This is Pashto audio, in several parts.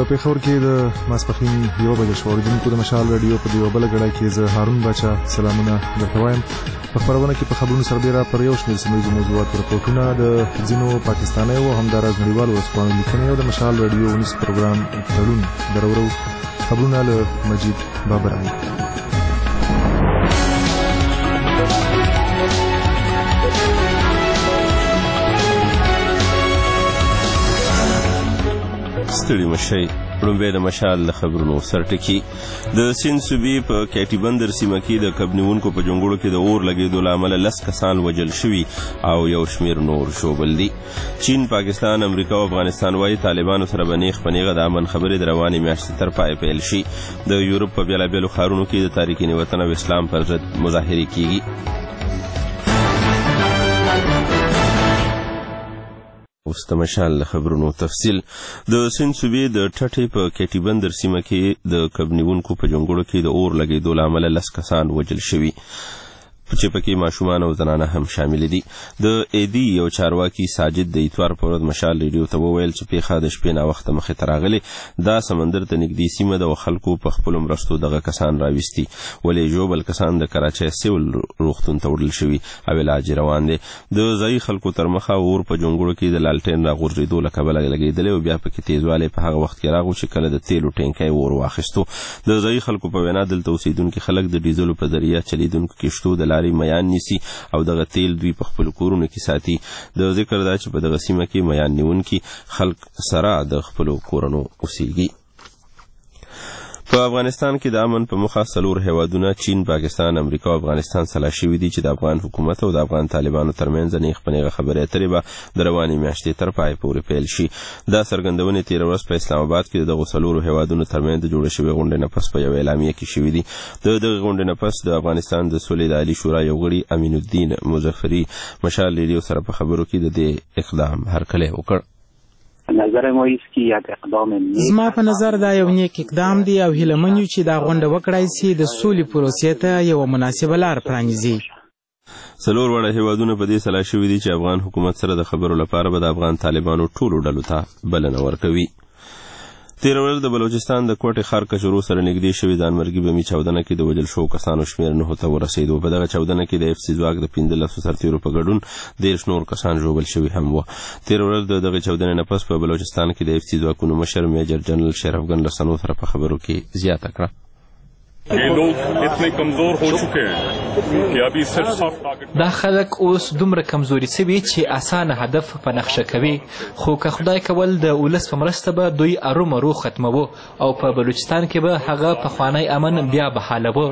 پېښور کې د ماسپښین 1 بجې شو. اوریدونکو د مشال رادیو په دیو بل غړای کې زه هارون باچا سلامونه درته وایم. په خبرونه کې په خبرونو سره ډیره پر یو شمېر سیمه ییزو موضوعاتو رپورټونه د ځینو پاکستاني او همداراز نړیوالو ورځپاڼو لیکنې او د مشال رادیو ونیس پروګرام تړون درورو خبرونه له مجید بابرانی. ستړي مشئ. لومبی د مشال د خبرونو سرټکی. د سیند صوبې په کیټي بندر سیمه کې د کب نیونکو په جونګړو کې د اور لګېدو له امله 10 کسان وژل شوي او یو شمېر نور ژوبل دي. چین، پاکستان، امریکا او افغانستان وايي طالبانو سره به نیغ په نیغه د امن خبرې د روانې میاشتې تر پایه پیل شي. د یورپ په بېلابېلو ښارونو کې د تاریکین وطن او اسلام پر ضد مظاهرې کیږي. اوس د مشال خبرونو تفصیل. د سیند صوبې د ټټې په کیټي بندر سیمه کې د کب نیونکو په جونګړو کې د اور لګېدو له امله 10 کسان وژل شوي چې پکې ماشومان او زنانه هم شامل دي. د ایدي یو چارواکي ساجد د اتوار په ورځ مشال ریډیو ته وویل چې پیښه د شپې ناوخته مخې ته راغلې. دا سمندر ته نږدې سیمه ده او خلکو په خپلو مرستو دغه کسان راویستي، ولې ژوبل کسان د کراچۍ سیول روغتون ته وړل شوي او علاج روان دی. د ځایي خلکو تر مخه اور په جونګړو کې د لالټین راغورځېدو له کبله لګېدلی او بیا پکې تیزوالی په هغه وخت کې راغو چې کله د تیلو ټینکی اور واخیستو. د ځایي خلکو په وینا دلته اوسېدونکي خلک د ډیزلو په ذریعه چلیدونکو کښتو د لارې میان نیسي او دغه تیل دوی په خپل کورونو کې ساتي. د ذکر دا چې په دغه سیمه کې میان نیونکي خلک سره د خپلو کورونو اوسېږي. په افغانستان کې د امن په مخه 4 هیوادونه چین، پاکستان، امریکا او افغانستان سلا شوي دي چې د افغان حکومت او د افغان طالبانو ترمنځ نیغ په نیغه خبرې اترې به د روانې میاشتې تر پای پورې پیل شي. دا څرګندونې تېره ورځ په اسلام آباد کې د دغو 4 هیوادونو ترمنځ د جوړې شوې غونډې نه پس په یوه اعلامیه کې شوي دي. د دغې غونډې نه پس د افغانستان د سولې د عالي شورا یو غړي امین الدین مظفري مشال ریډیو سره په خبرو کې د دې اقدام هرکلی وکړ. زما په نظر دا یو نیک اقدام دی او هیله من یو چې دا غونډه وکړای شي د سولې پروسې ته یو مناسبه لار پرانیزي. 4 وړه هیوادونه په دې سلا شوي دي چې افغان حکومت سره د خبرو لپاره به د افغان طالبانو ټولو ډلو ته بلنه ورکوي. تېره ورځ د بلوچستان د کوټې ښار کچرو سره نږدې شوې ځانمرګي بمي چاودنه کې د وژل شوو کسانو شمېر 9 ته ورسېدو. په دغه چاودنه کې د اف سي ځواک د 15 سرتیرو په ګډون 13 نور کسان ژوبل شوي هم وو. تېره ورځ د دغې چاودنې نه پس په بلوچستان کې د اف سي ځواکونو مشر میجر جنرال شرفګن رسنو سره په خبرو کې زیاته کړه. دا خلک اوس دومره کمزوري شوي چې اسانه هدف په نقشه کوي، خو که خدای کول د ولس په مرسته به دوی ارومرو ختموو او په بلوچستان کې به هغه پخوانی امن بیا بحالوو.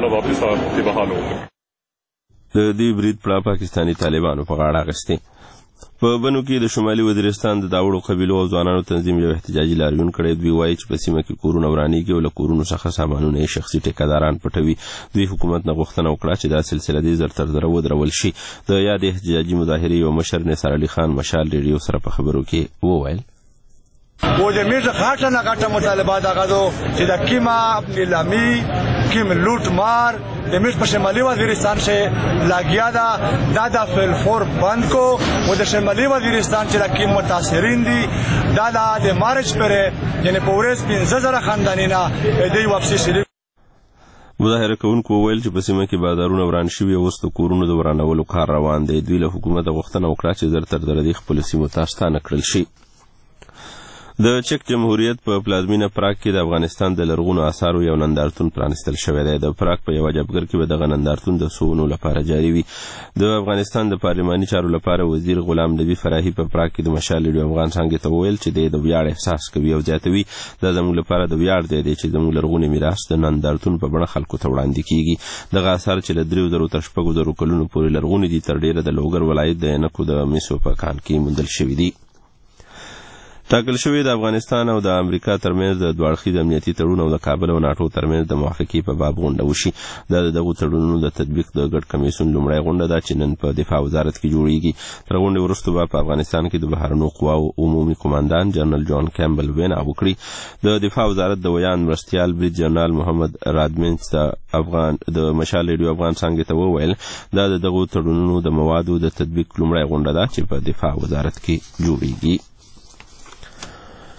د دې برید پړه پاکستاني طالبانو په غاړه اخیستې. په بنو کې د شمالي وزیرستان د داوړو قبیلو او ځوانانو تنظیم یو احتجاجي لاریون کړی. دوی وایي چې په سیمه کې کورونه ورانېږي او له کورونو څخه سامانونه یې شخصي ټیکهداران پټوي. دوی حکومت نه غوښتنه وکړه چې دا سلسله دې زر تر زره ودرول شي. د یادې احتجاجي مظاهرې یو مشر نثار علي خان مشال ریډیو سره په خبرو کې وویل و د میز غاټه نه غاټه مطالبات هغه دو چې د کیما نیلامي کیم لوټ مار د میز په شمالي وزیرستان شه لاګیا دا د فلفور بند کو و د شمالي وزیرستان چې د کیم متاثرین دي دا د مارچ پر یعنی په ورځ 15000 خاندانینا دوی واپسی شي. مظاهره کوونکو وویل چې په سیمه کې بازارونه وران شوي او اوس د کورونو د ورانولو کار روان دی. دوی له حکومته غوښتنه وکړه چې زر تر زره دې خپلو سیمو ته ستانه کړل شي. د چک جمهوریت په پلازمینه پراګ کې د افغانستان د لرغونو آثارو یو نندارتون پرانستل شوی دی. د پراګ په یو جبګر کې به دغه نندارتون د سوونو لپاره جاري وي. د افغانستان د پارلماني چارو لپاره وزیر غلام نبی فراهي په پراګ کې د مشال ریډیو افغان څنګه ته وویل چې د ویاړ احساس کوي او زیاتوي دا زموږ لپاره د ویاړ دی چې زموږ لرغونی میراث د نندارتون په بڼه خلکو ته وړاندې کیږي. دغه آثار چې له 3000 تر 6000 کلونو پورې لرغوني دي تر ډیره د لوګر ولایت د عینکو د میسو په کان کې موندل شوي دي. ټاکل شوی د افغانستان او د امریکا ترمنځ د دوه اړخیز امنیتي تړون او د کابل او ناټو ترمنځ د موافقې په باب غونډه وشي. دا د دغو تړونونو د تطبیق د ګډ کمیسیون لومړی غونډه ده چې نن په دفاع وزارت کې جوړیږي. تر غونډې وروسته به په افغانستان کې د بهرنیو قواو عمومي قماندان جنرال جان کیمبل وینا وکړي. د دفاع وزارت د ویان مرستیال بریج جنرال محمد رادمنس د مشال ریډیو افغان څنګه ته وویل دا د دغو تړونونو د موادو د تطبیق لومړی غونډه ده چې په دفاع وزارت کې جوړیږي.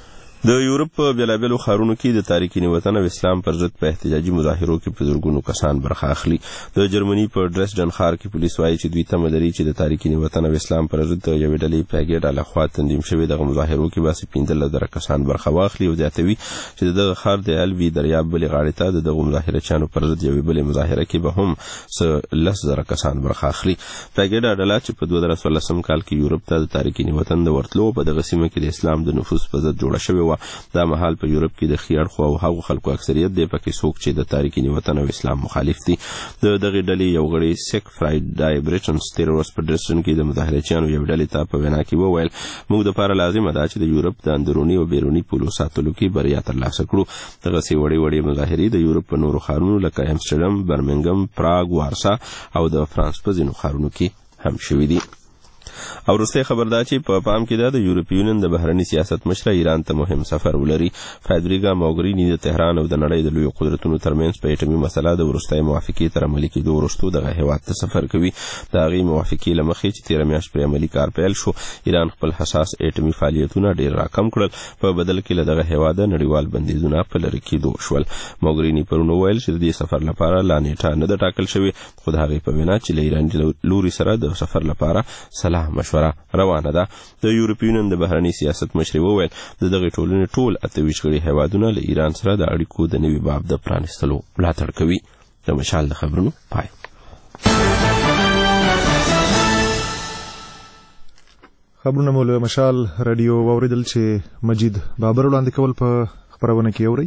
د یورپ په بېلابېلو ښارونو کې د تارکین وطن او اسلام پر ضد په احتجاجي مظاهرو کې په زرګونو کسان برخه اخلي. د جرمني په ډرسډن ښار کې پولیس وایي چې دوی تمه لري چې د تارکین وطن او اسلام پر ضد یوې ډلې پیګېډه لخوا تنظیم شوې دغه مظاهرو کې به 15,000 کسان برخه واخلي او زیاتوي چې دغه ښار د الوي دریاب بلې غاړې ته د دغو مظاهرچیانو پر ضد یوې بلې مظاهره کې به هم 10,000 کسان برخه اخلي. پیګېډه ډله چې په 2014 کال کې یورپ ته د تارکین وطن د ورتلو په دغه سیمه کې د اسلام د نفوذ په ضد جوړه شوې وه. دا مهال په یورپ کې د ښي اړخو او هغو خلکو اکثریت دی پکې څوک چې د تارکین وطن او اسلام مخالف دي. د دغې ډلې یو غړي سیک فرایډای بریټنز تېره ورځ په ډرسټن کې د مظاهرچیانو یو ډلې ته په وینا کې وویل موږ دپاره لازمه ده چې د یورپ د اندروني او بیروني پولو ساتلو کې بریا ترلاسه کړو. دغسې وړې مظاهرې د یورپ په نورو ښارونو لکه امسټرډم، برمنګم، پراګ، وارسا او د فرانس په ځینو ښارونو کې هم شوي دي. او وروستی خبر دا چې په پام کې ده د یورپي یونین د بهرني سیاست مشره ایران ته مهم سفر ولري. فیدریګا موګریني د تهران او د نړۍ د لویو قدرتونو ترمنځ په اټومي مسله د وروستۍ موافقې تر عملي کېدو وروسته دغه هېواد ته سفر کوي. د هغې موافقې له مخې چې تېره میاشت پرې عملي کار پیل شو، ایران خپل حساس اټومي فعالیتونه ډېر راکم کړل، په بدل کې له دغه هېواده نړیوال بندیزونه په لرې کېدو شول. موګریني پرون وویل چې د دې سفر لپاره لا نیټه نه ده ټاکل شوې، خو د هغې په وینا چې له ایراني لوري سره د سفر لپاره صلاح مشوره روانه ده. د یورپي یونین د بهرني سیاست مشري وویل د دغې ټولنې ټول 28 غړي هیوادونه له ایران سره د اړیکو د نوي باب د پرانیستلو ملاتړ کوي. د مشال د خبرونو پای. خبرونه مو له مشال رادیو واوریدل چې مجید بابر وړاندې کول په خبرونه کې اورئ.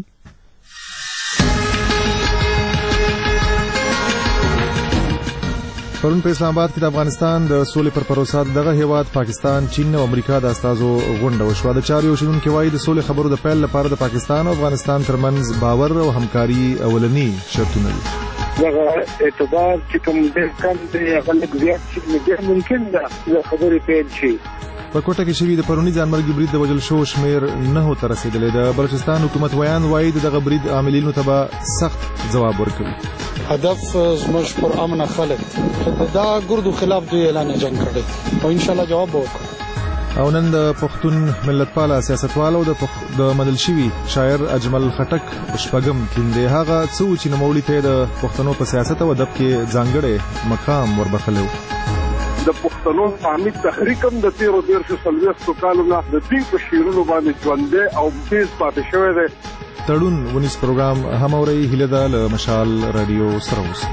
پرون په اسلام آباد کې د افغانستان د سولې پر پروسه دغه هیواد پاکستان، چین او امریکا د استازو غونډه وشوه. د چارو شنونکي وایي د سولې خبرو د پیل لپاره د پاکستان او افغانستان ترمنځ باور او همکاري اولنی شرطونه دي. دغه اعتبار چې کوم ډېر کم دی هغه لږ زیات شي، ډېر ممکن ده د خبرې پیل شي. په کوټه کې شوي د پروني ځانمرګي برید د وژل شو شمېر 9 ته رسېدلی. د بلوچستان حکومت ویان وایي دغه برید عاملینو ته به سخت ځواب ورکوي. هدف زموږ پر امن خلک دا ګردو خلاف دوی اعلان جنگ کړی او ان شاء الله جواب وکړي. او نن د پښتون ملتپاله سیاستوالو د منل شوي شاعر اجمل خټک شپږم تلین دی. هغه څه چې نوموړي ته د پښتنو په سیاست او ادب کې ځانګړی مقام وربخلی و. د پښتنو حامد تحریک هم د 13 کالو نه د دې په شعرونو باندې ژوندی او تیز پاتې شوی دی. تړون ونیس پروګرام هم اورئ. هیله ده له مشال رادیو سره اوسئ.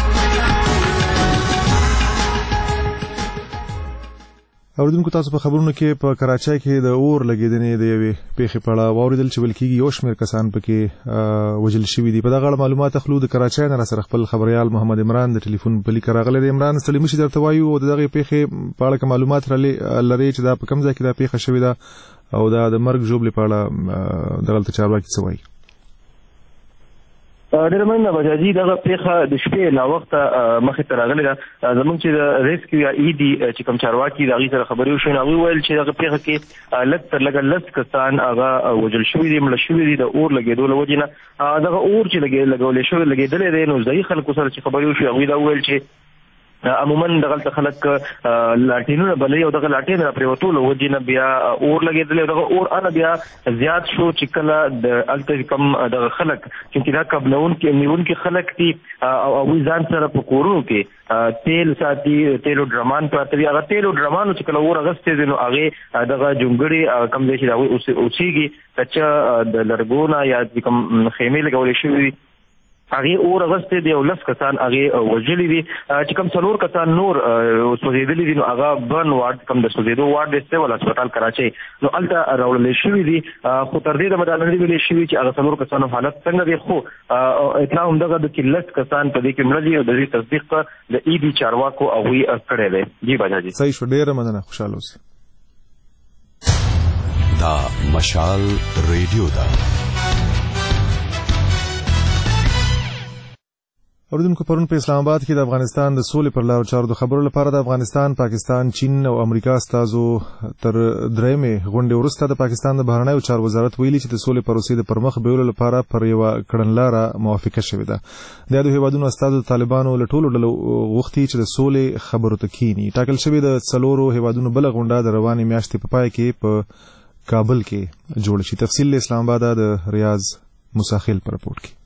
اوریدونکو تاسو په خبرونو کې په کراچۍ کې د اور لګیدنې د یوې پیښې په اړه واوریدل چې ویل کېږي یو شمېر کسان پکې وژل شوي دي. په دغه اړه معلومات اخلو. د کراچۍ نه راسره خپل خبریال محمد عمران د ټلیفون په لیک راغلی دی. عمران ستړي مه شئ، درته وایو او د دغې پیښې په اړه که معلومات لرئ چې دا په کوم ځای کې دا پیښه شوې ده او دا د مرګ ژوبلې په اړه دغلته چارواکي څه وایي؟ ډېره مننه بجاجي. دغه پیښه د شپې لا وخته مخې ته راغلې ده. زموږ چې د ریسکیو یا ایډي چې کوم چارواکي د هغې سره خبرې وشوې نو هغوی ویل چې دغه پیښه کې لږ تر لږه 10 کسان هغه وژل شوي دي، مړه شوي دي د اور لګېدو له وجې نه. دغه اور چې لګېدلی دی نو ځایي خلکو سره چې خبرې وشوې هغوی دا وویل چې عموما دغلته خلک لاټینونه بلوي او دغه لاټین را پرېوتو له وجې نه بیا اور لګېدلی او دغه اور اله بیا زیات شو چې کله د هلته کم دغه خلک چونکې دا نیونکي خلک دي او هغوی ځان سره په کورونو کې تیل ساتي، تیلو ډرمان پراته دي. هغه تیلو ډرمانو چې کله اور اغوستی دی نو هغې دغه جونګړې کم ځای چې د هغوی اوسېږي کچه د لرګو نه یا کوم خیمې لګولې شوي دي هغې اور اغوستی دی او 10 کسان هغې وژلي دي. چې کوم 4 کسان نور سوځېدلي دي نو هغه برن وارډ کوم د سوځېدو وارډ دی سیول هسپتال کراچۍ نو هلته راوړلی شوي دي. خو تر دې دمه دا نه دي ویلې شوي چې هغه 4 کسانو حالت څنګه دی، خو اطلاع همدغه ده چې 10 کسان په دې کې مړه دي او د دې تصدیق د ایډي چارواکو هغوی کړی دی. جی باجاجي صحیح شو. ډېره مننه، خوشحاله اوسئ. دا مشال ریډیو ده. اوریدونکو پرون په اسلام آباد کې د افغانستان د سولې پر لارو چارو د خبرو لپاره د افغانستان، پاکستان، چین او امریکا استازو تر درېیمې غونډې وروسته د پاکستان د بهرنیو چارو وزارت ویلي چې د سولې پروسې د پرمخ بیولو لپاره پر یوه کړنلاره موافقه شوې ده. د یادو هیوادونو استازو د طالبانو له ټولو ډلو غوښتي چې د سولې خبرو ته کښیني. ټاکل شوې د 4 هیوادونو بله غونډه د روانې میاشتې په پای کې په کابل کې جوړ شي. تفصیل اسلام آباد د ریاض مساخیل پر رپورټ کې.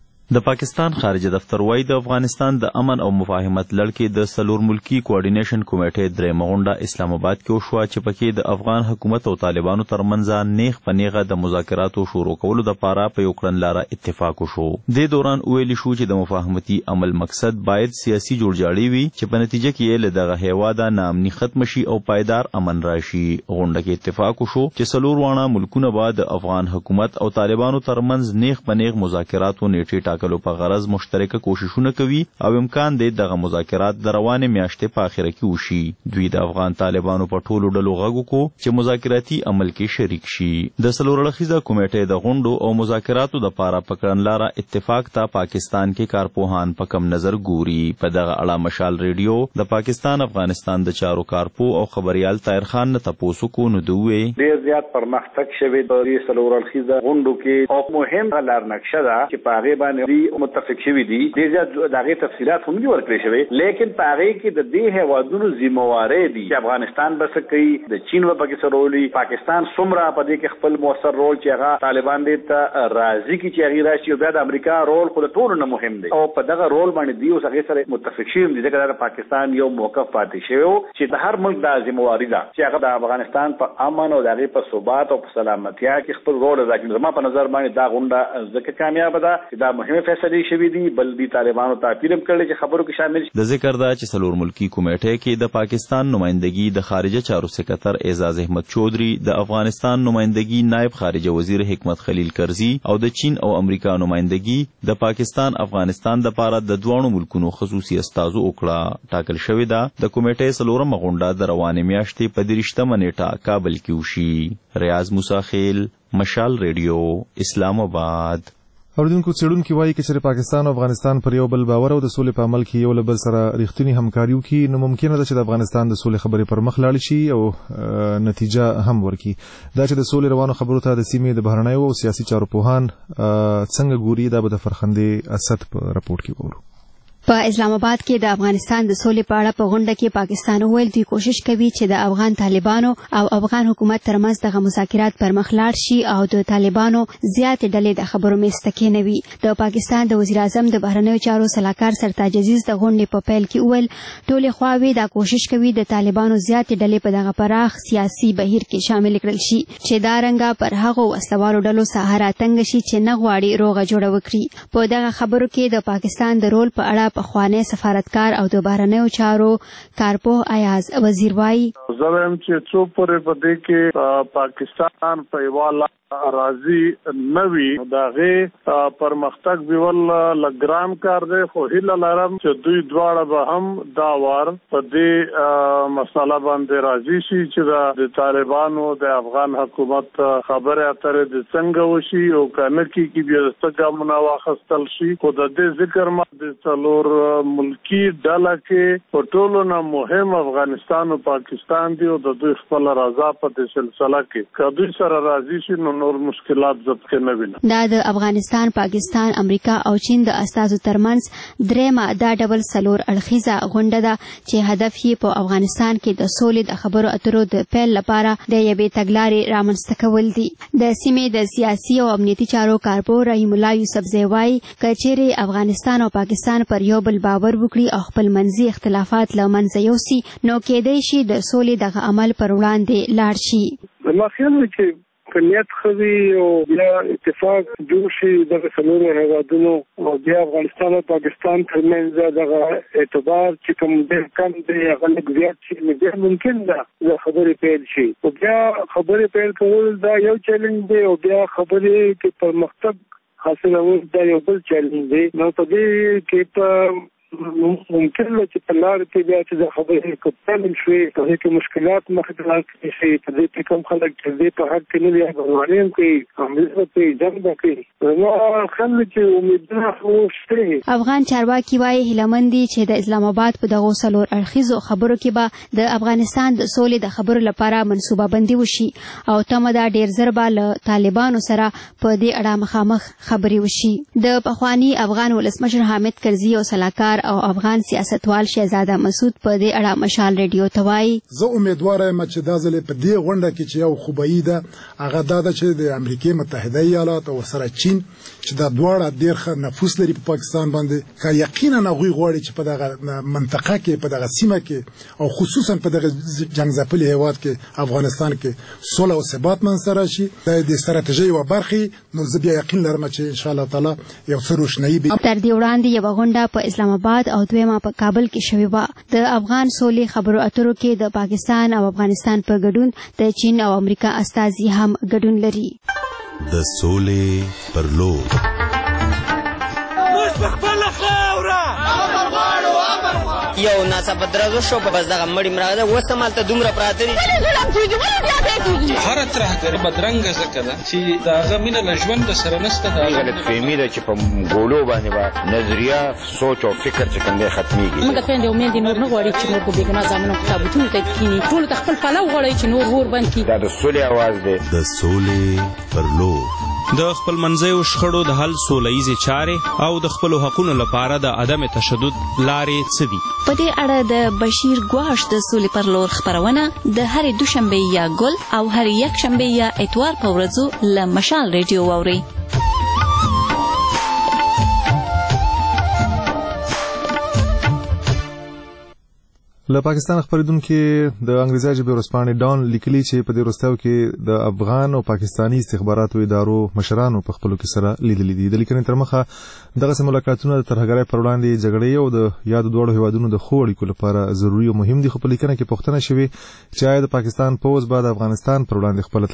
د پاکستان خارجه دفتر وايي د افغانستان د امن او مفاهمت لړ کې د سلور ملکی کوارډینیشن کمیټې درېمه غونډه اسلام آباد کې وشوه چې پکې د افغان حکومت او طالبانو ترمنځ نیغ په نیغه د مذاکراتو شروع کولو لپاره په یو کړنلاره اتفاق وشو. د دوران ویل شو چې د مفاهمتي عمل مقصد باید سیاسي جوړجاړی وي چې په نتیجه کې له دغه هیواده ناامني ختم شي او پایدار امن راشي. غونډه کې اتفاق وشو چې سلور وانه ملکونه به د افغان حکومت او طالبانو ترمنځ نیغ په نیغ مذاکراتو نیټه په غرض مشترکه کوششونه کوي او امکان دی دغه مذاکرات د روانې میاشتې په اخره کې وشي. دوی د افغان طالبانو په ټولو ډلو غږ وکړو چې مذاکراتي عمل کې شریک شي. د څلور اړخیزه کمیټې د غونډو او مذاکراتو لپاره په کړنلاره اتفاق ته پاکستان کې کارپوهان په کم نظر ګوري. په دغه اړه مشال ریډیو د پاکستان افغانستان د چارو کارپو او خبريال طاهر خان نه تاسو کو نو دوی ډیر زیات پرمختګ شوی د څلور اړخیزه غونډو کې او مهم لار نقشه ده چې په هغه باندې متفق شوی دي. ډیر زیات دغه تفصيلات هم دي ورکړل شوی لیکن په هغه کې د دې هوادونو ذمہواری دي چې افغانستان بس کوي د چین و پاکستان رولي پاکستان سمرا په دې کې خپل موثر رول چې هغه طالبان دې ته راضي کی چې هغه راشي او بیا د امریکا رول خو ټول نه مهم دی او په دغه رول باندې دی اوس هغه سره متفق شي دي ځکه د پاکستان یو موقف پاتې شوی چې د هر ملک د ذمہواری ده چې هغه د افغانستان په امن او دغه په ثبات او په سلامتیا کې خپل رول ادا کوي. زما په نظر باندې دا غونډه ځکه کامیاب ده چې دا مهمه فیصله شوی دي بل دي طالبانو تعقیب کړل چې خبرو کې شامل شي. د ذکر دا چې سلور ملکی کمیټې کې د پاکستان نمائندګي د خارجه چارو سکرټر اعزاز احمد چودھری، د افغانستان نمائندګي نائب خارجه وزیر حکمت خلیل کرزی او د چین او امریکا نمائندګي د پاکستان افغانستان د پاره د دوه ملکونو خصوصي استازو وکړه. ټاکل شوی دا د کمیټې سلورم غونډه د روانې میاشتې په 30 نیټه کابل کې وشي. ریاض مساخیل، مشال ریډیو، اسلام آباد. اوریدونکو څېړونکي وایي چې پاکستان او افغانستان پر یو بل باور او د سولې په عمل کې یو له بل سره رښتینی همکاري وکړي نو ممکنه ده چې د افغانستان د سولې خبرې پر مخ لاړې شي او نتیجه هم ورکړي. دا چې د سولې روانو خبرو ته د سیمې د بهرنیو او سیاسي چارو پوهان څنګه ګوري دا به د فرخندې اسد په رپورټ کې وګورو. په اسلام آباد کې د افغانستان د سولې په اړه په غونډه کې پاکستان وویل دوی کوشش کوي چې د افغان طالبانو او افغان حکومت ترمنځ دغه مذاکرات پر مخ لاړ شي او د طالبانو زیاتې ډلې د خبرو میز ته کېنوي. د پاکستان د وزیر اعظم د بهرنیو چارو سلاکار سرتاج عزیز د غونډې په پیل کې وویل ټولې خواوې دا کوشش کوي د طالبانو زیاتې ډلې په دغه پراخ سیاسي بهیر کې شامل کړل شي چې دا رنګه پر هغو وسلوالو ډلو سهارا تنګ شي چې نه غواړي روغه جوړه وکړي. په دغه خبرو کې د پاکستان د رول په اړه پخوانی سفارتکار او د بهرنیو چارو کارپوه ایاز وزیر وایي زم چې څو پورې په دې کې پاکستان په یواله راضي نوي داغه پرمختګ بیول لګران کار دی خو هیله لرم چې دوی دواړه به هم دا وار په دې مسله باندې راضي شي چې د طالبانو د افغان حکومت خبره اترې د څنګه وشي او کنه کې بیا څنګه مناواخستل شي. خو د دې ذکر ما د څلور ملکی ډله کې په ټولو نه مهم افغانستان او پاکستان دی او د دوی خپل رضا په دې سلسله کې کدوې سره راضي شي نو نور مشکلات ضبط کې نه ویني. دا د افغانستان، پاکستان، امریکا او چین د استازو ترمنځ درېمه دا ډبل سلور اړخیزه غونډه ده چې هدف یې په افغانستان کې د سولې د خبرو اترو د پیل لپاره د یوې تګلارې رامنځته کول دي. د سیمې د سیاسي او امنیتي چارو کارپوه رحیم الله یوسفزی وایي که چیرې افغانستان او پاکستان پر یو بل باور وکړي او خپل منځي اختلافات له منځه یوسي نو کېدای شي د سولې دغه عمل پر وړاندې لاړ شي. زما خیال دی چې نیت خوي او بیا اتفاق جوړ شي د څلورو هیوادونو او بیا افغانستان او پاکستان ترمنځ دغه اعتبار چې کوم ډېر کم دی هغه لږ زیات شي نو بیا ممکن ده د خبرې پیل شي او بیا خبرې پیل کول دا یو چیلنج دی او بیا خبرې کې پرمختګ حاصلول دا یو بل چیلنج دی. نو په دې کې په ممکن ده چې په لار کې بیا چې د خبرې کوتل شي په دې کې مشکلات مخې ته لاړ شي په دې کې کوم خلک چې دې په حق کې نه دي غواړي کوي همدغه په جنګ کوي نو خلک چې امیدونه خوشته. افغان چارواکي وایي هیلمن دي چې د اسلام آباد په دغه سلور اړخیزو خبرو کې به د افغانستان د سولې د خبرو لپاره منصوبه بندي وشي او تمه ده ډیر زر به له طالبانو سره په دې اړه مخامخ خبرې وشي. د پخوانی افغان ولسمشر حامد کرزي او سلاکار او افغان سیاستوال شهزاده مسعود په دې اړه مشال ریډیو ته وایي زه امیدوار یم چې دا ځل په دې غونډه کې چې یو خوبایي ده هغه دا ده چې د امریکای متحده ایالات او سره چین چې دا دواړه ډېر ښه نفوذ لري په پاکستان باندې که یقینا هغوی غواړي چې په دغه منطقه کې په دغه سیمه کې او خصوصا په دغه جنګ ځپلي هېواد کې افغانستان کې صلح او ثبات منځته راشي د ستراتیژۍ یوه برخې نو زه بیا یقین لرم چې انشاءالله تعالی یو څه روشنایي به تر دې وړاندې یوه غونډه په اسلام آباد او دویمه په کابل کې شوې وه. د افغان سولې خبرو اترو کې د پاکستان او افغانستان په ګډون د چین او امریکا استازي هم ګډون لري. د سولې پر لور یو ناڅاپه درزو شو په بس دغه مړی مراده اوس همالته دومره پراته دي هره ترهګري بدرنګه ځکه ده چې د هغه مینه له ژونده سره نشته. دا غلطفهمي ده چې په ګولو باندې به نظریه سوچ او فکر چې کوم دی ختمیږي. موږ خویندې او میندې نور نه غواړي چې موږ په بېګناه زامنو په تابوتونو ته کښېني. ټولو ته خپل پلو غواړئ چې نور اور بند کړي. دا د سولې اواز دی. د سولې پر لور د خپل منځیو شخړو د حل سوله ییزې چارې او د خپلو حقونو لپاره د عدم تشدد لارې څه دي؟ په دې اړه د بشیر ګواش د سولې پر لور خپرونه د هرې دوشنبې یا ګل او هرې یکشنبې یا اتوار په ورځو له مشال ریډیو واورئ. له پاکستان خبرېدونکي د انګریزي ژبې ورځپاڼې ډان لیکلي چې په دې وروستیو کې د افغان او پاکستاني استخباراتو ادارو مشرانو په خپلو کې سره لیدلي دي. د لیکنې تر مخه دغسې ملاقاتونه د ترهګرۍ پر وړاندې جګړې او د یادو دواړو هیوادونو د ښو اړیکو لپاره ضروري او مهم دي. خو په لیکنه کې پوښتنه شوې چې آیا د پاکستان پوځ به د افغانستان پر وړاندې خپله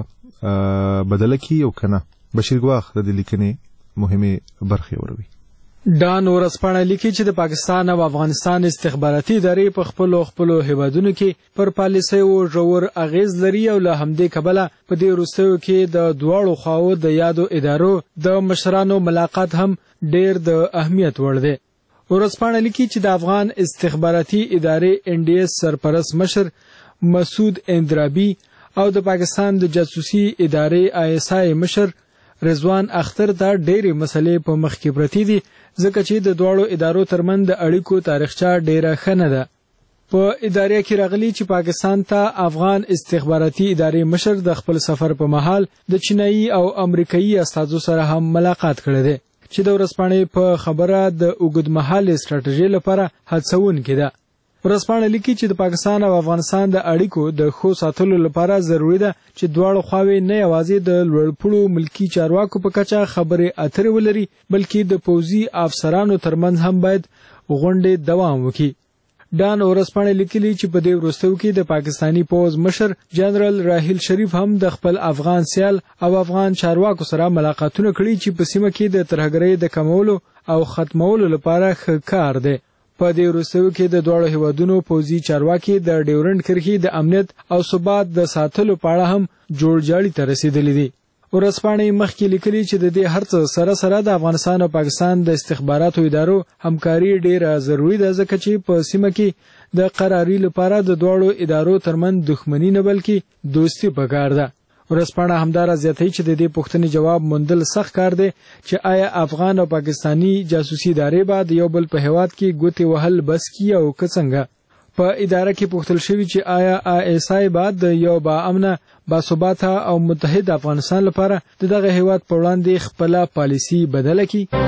تګلاره بدله کړي او که نه. بشیر ګواخ د دې لیکنې مهمې برخې وروي. ډان ورځپاڼه لیکي چې د پاکستان او افغانستان استخباراتي ادارې په خپلو هیوادونو کې پر پالیسیو ژور اغیز لري او له همدې کبله په دې وروستیو کې د دواړو خواو د یادو ادارو د مشرانو ملاقات هم ډیر د اهمیت وړ دی. ورځپاڼه لیکي چې د افغان استخباراتي ادارې NDS سرپرست مشر مسعود اندرابي او د پاکستان د جاسوسي ادارې ISI مشر رضوان اختر ته ډېرې مسلې په مخ کې پرتې دي ځکه چې د دواړو ادارو ترمنځ د اړیکو تاریخچه ډېره ښه نه ده. په ادارې کې راغلي چې پاکستان ته افغان استخباراتي ادارې مشر د خپل سفر په مهال د چینایي او امریکایي استازو سره هم ملاقات کړی دی چې د ورځپاڼې په خبره د اوږدمهالې ستراتیژۍ لپاره هڅونکې ده. ورځپاڼه لیکي چې د پاکستان او افغانستان د اړیکو د ښو ساتلو لپاره ضروري ده چې دواړو خواوې نه یوازې د لوړپوړو ملکي چارواکو په کچه خبرې اترې ولري بلکې د پوځي افسرانو ترمنځ هم باید غونډې دوام وکړي. ډان ورځپاڼه لیکلي چې په دې وروستیو کې د پاکستاني پوځ مشر جنرال راحیل شریف هم د خپل افغان سیال او افغان چارواکو سره ملاقاتونه کړي چې په سیمه کې د ترهګرۍ د کمولو او ختمولو لپاره ښه کار دی. په دې وروستیو کې د دواړو هیوادونو پوځي چارواکي د ډیورنډ کرښې د امنیت او ثبات د ساتلو په اړه هم جوړجاړي ته رسیدلي دي. ورځپاڼې مخکې لیکلي چې د دې هر څه سره سره د افغانستان او پاکستان د استخباراتو ادارو همکاري ډیره ضروري ده ځکه چې په سیمه کې د قراري لپاره د دواړو ادارو ترمنځ دښمني نه بلکې دوستي پکار ده. ورځپاڼه همدارا زیاتوي چې د دې پوښتنې جواب موندل سخت کار دی چې آیا افغان او پاکستاني جاسوسي ادارې به د یو بل په هیواد کې ګوتې وهل بس کړي او که څنګه. په اداره کې پوښتل شوي چې آیا ISI به د یو باامنه باثباته او متحد افغانستان لپاره د دغه هیواد په وړاندې خپله پالیسي بدله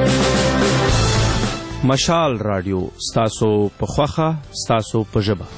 کړي. مشال رادیو ستاسو په خوښه ستاسو په ژبه.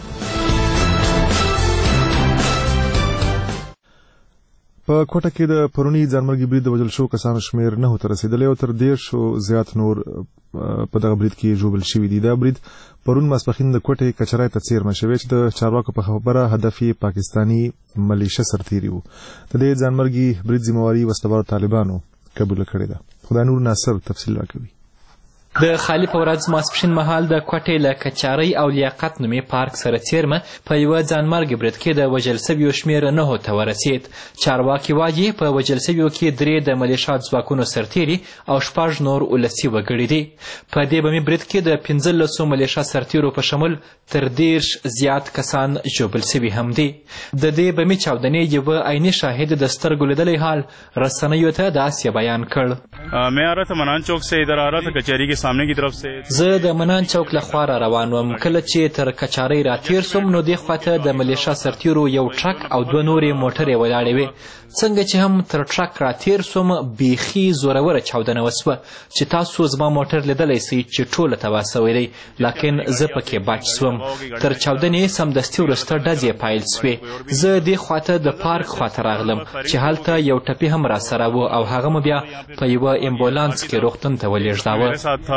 په کوټه کې د پرونی ځانمرګي برید د وژل شو کسانو شمیر 9 ته رسیدلی او تر 10 زیات نور په دغه برید کې ژوبل شوي دي. دا برید پرون ماسپښین د کوټې کچرای ته څیرمه شوی چې د چارواکو په خبره هدف یې پاکستاني ملیشه سرتیري وو. د دې ځانمرګي برید ذمہواري وسلوارو طالبانو قبول کړې ده. خدای نور ناصر تفصیل راکوي. د خالی په ورځ ماسپښین مهال د کوټې له کچارۍ او لیاقت نومې پارک سره څیرمه په یوه ځانمرګي برید کې د وژل سویو شمېر 9 ته ورسید. چارواکي وایي په وژل سویو کې 3 د ملیشا ځواکونو سرتیري او 6 نور ولسي وګړي دي. په دې بمي برید کې د 15 ملیشا سرتیرو په شمول تر 10 زیات کسان ژوبل سوي هم دي. د دې بمي چاودنې یوه عیني شاهد د سترګو لیدلی حال رسنیو ته داسې بیان کړ. मैं आ रहा था मनान चौक से इधर आ रहा था कचहरी के सामने की तरफ से زه د منان چوک له خوا را روان وم کله چې تر کچارۍ را تیر سوم نو دې خواته د ملیشا سرتیرو یو ټرک او دوه نورې موټرې ولاړې وې څنګه چې هم تر ټرک را تیر سوم بیخي زوروره چاودنه وسوه چې تاسو زما موټر لیدلی سئ چې ټوله تباه سوی دی لکن زه پکې بچ سوم تر چاودنې سمدستي وروسته ډزې پایل سوې زه دې خواته د پارک خواته راغلم چې هلته یو ټپي هم راسره و او هغه مو بیا په یوه امبولانس کې روغتون ته ولېږداوه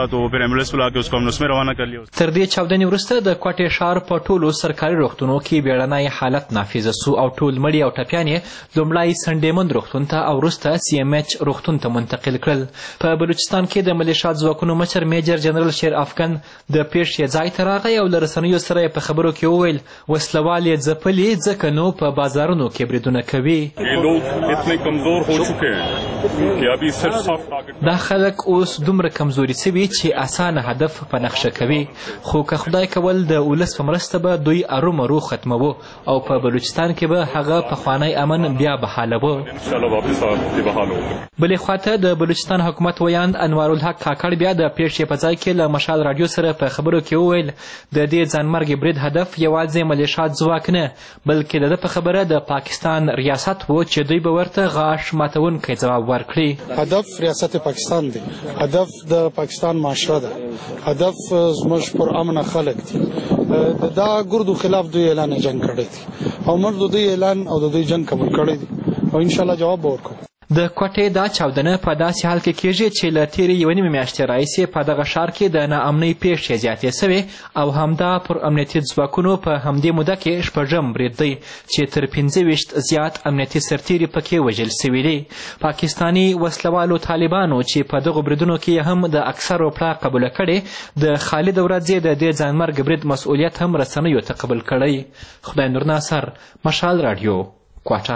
تر دې چاودنې وروسته د کوټې ښار په ټولو سرکاري روغتونو کې بیړنی حالت نافظه سو او ټول مړي او ټپیان یې لومړی سنډیمند روغتون ته او وروسته سی ام ایچ روغتون ته منتقل کړل په بلوچستان کې د ملیشا ځواکونو مشر میجر جنرال شیر افغان د پیښې ځای ته راغی او له رسنیو سره یې په خبرو کې وویل وسلوال یې ځپلي ځکه نو په بازارونو کې بریدونه کوي دا خلک اوس دومره کمزوري سوي چې اسانه هدف په نقشه کوي خو که خدای کول د ولس په مرسته به دوی ارومرو ختموو او په بلوچستان کې به هغه پخوانی امن بیا بحالوه بلې خواته د بلوچستان حکومت ویاند انوارالحق کاکړ بیا د پیښې په ځای کې له مشال راډیو سره په خبرو کې وویل د دې ځانمرګي برید هدف یوازې ملیشا ځواک نه بلکې د ده په خبره د پاکستان ریاست و چې دوی به ورته غاښ ماتونکی ځواب ورکړي هدف ریاست پاکستان دی هدف د پاکستان معاشره ده هدف زموږ پر امن خلک دي دا ګردو خلاف دوی اعلان جنگ کړی دی او موږ د دوی اعلان او د دوی جنگ قبول کړی دی او ان شاء الله جواب ورکړو د کوټې دا چاودنه په داسې حال کې کیږي چې له تېرې یوه نیمې میاشتې راهیسې په دغه ښار کې د ناامنۍ پیښې زیاتې سوې او همدا پر امنیتي ځواکونو په همدې موده کې شپږم برید دی چې تر 15 زیات امنیتي سرتیري پکې وژل سوي دي پاکستاني وسلوالو طالبانو چې په دغو بریدونو کې هم د اکثرو پړه قبوله کړې د خالد ورځې د دې ځانمرګ برید مسؤلیت هم رسنیو ته قبول کړی خدای نور ناصر مشال راډیو کوټه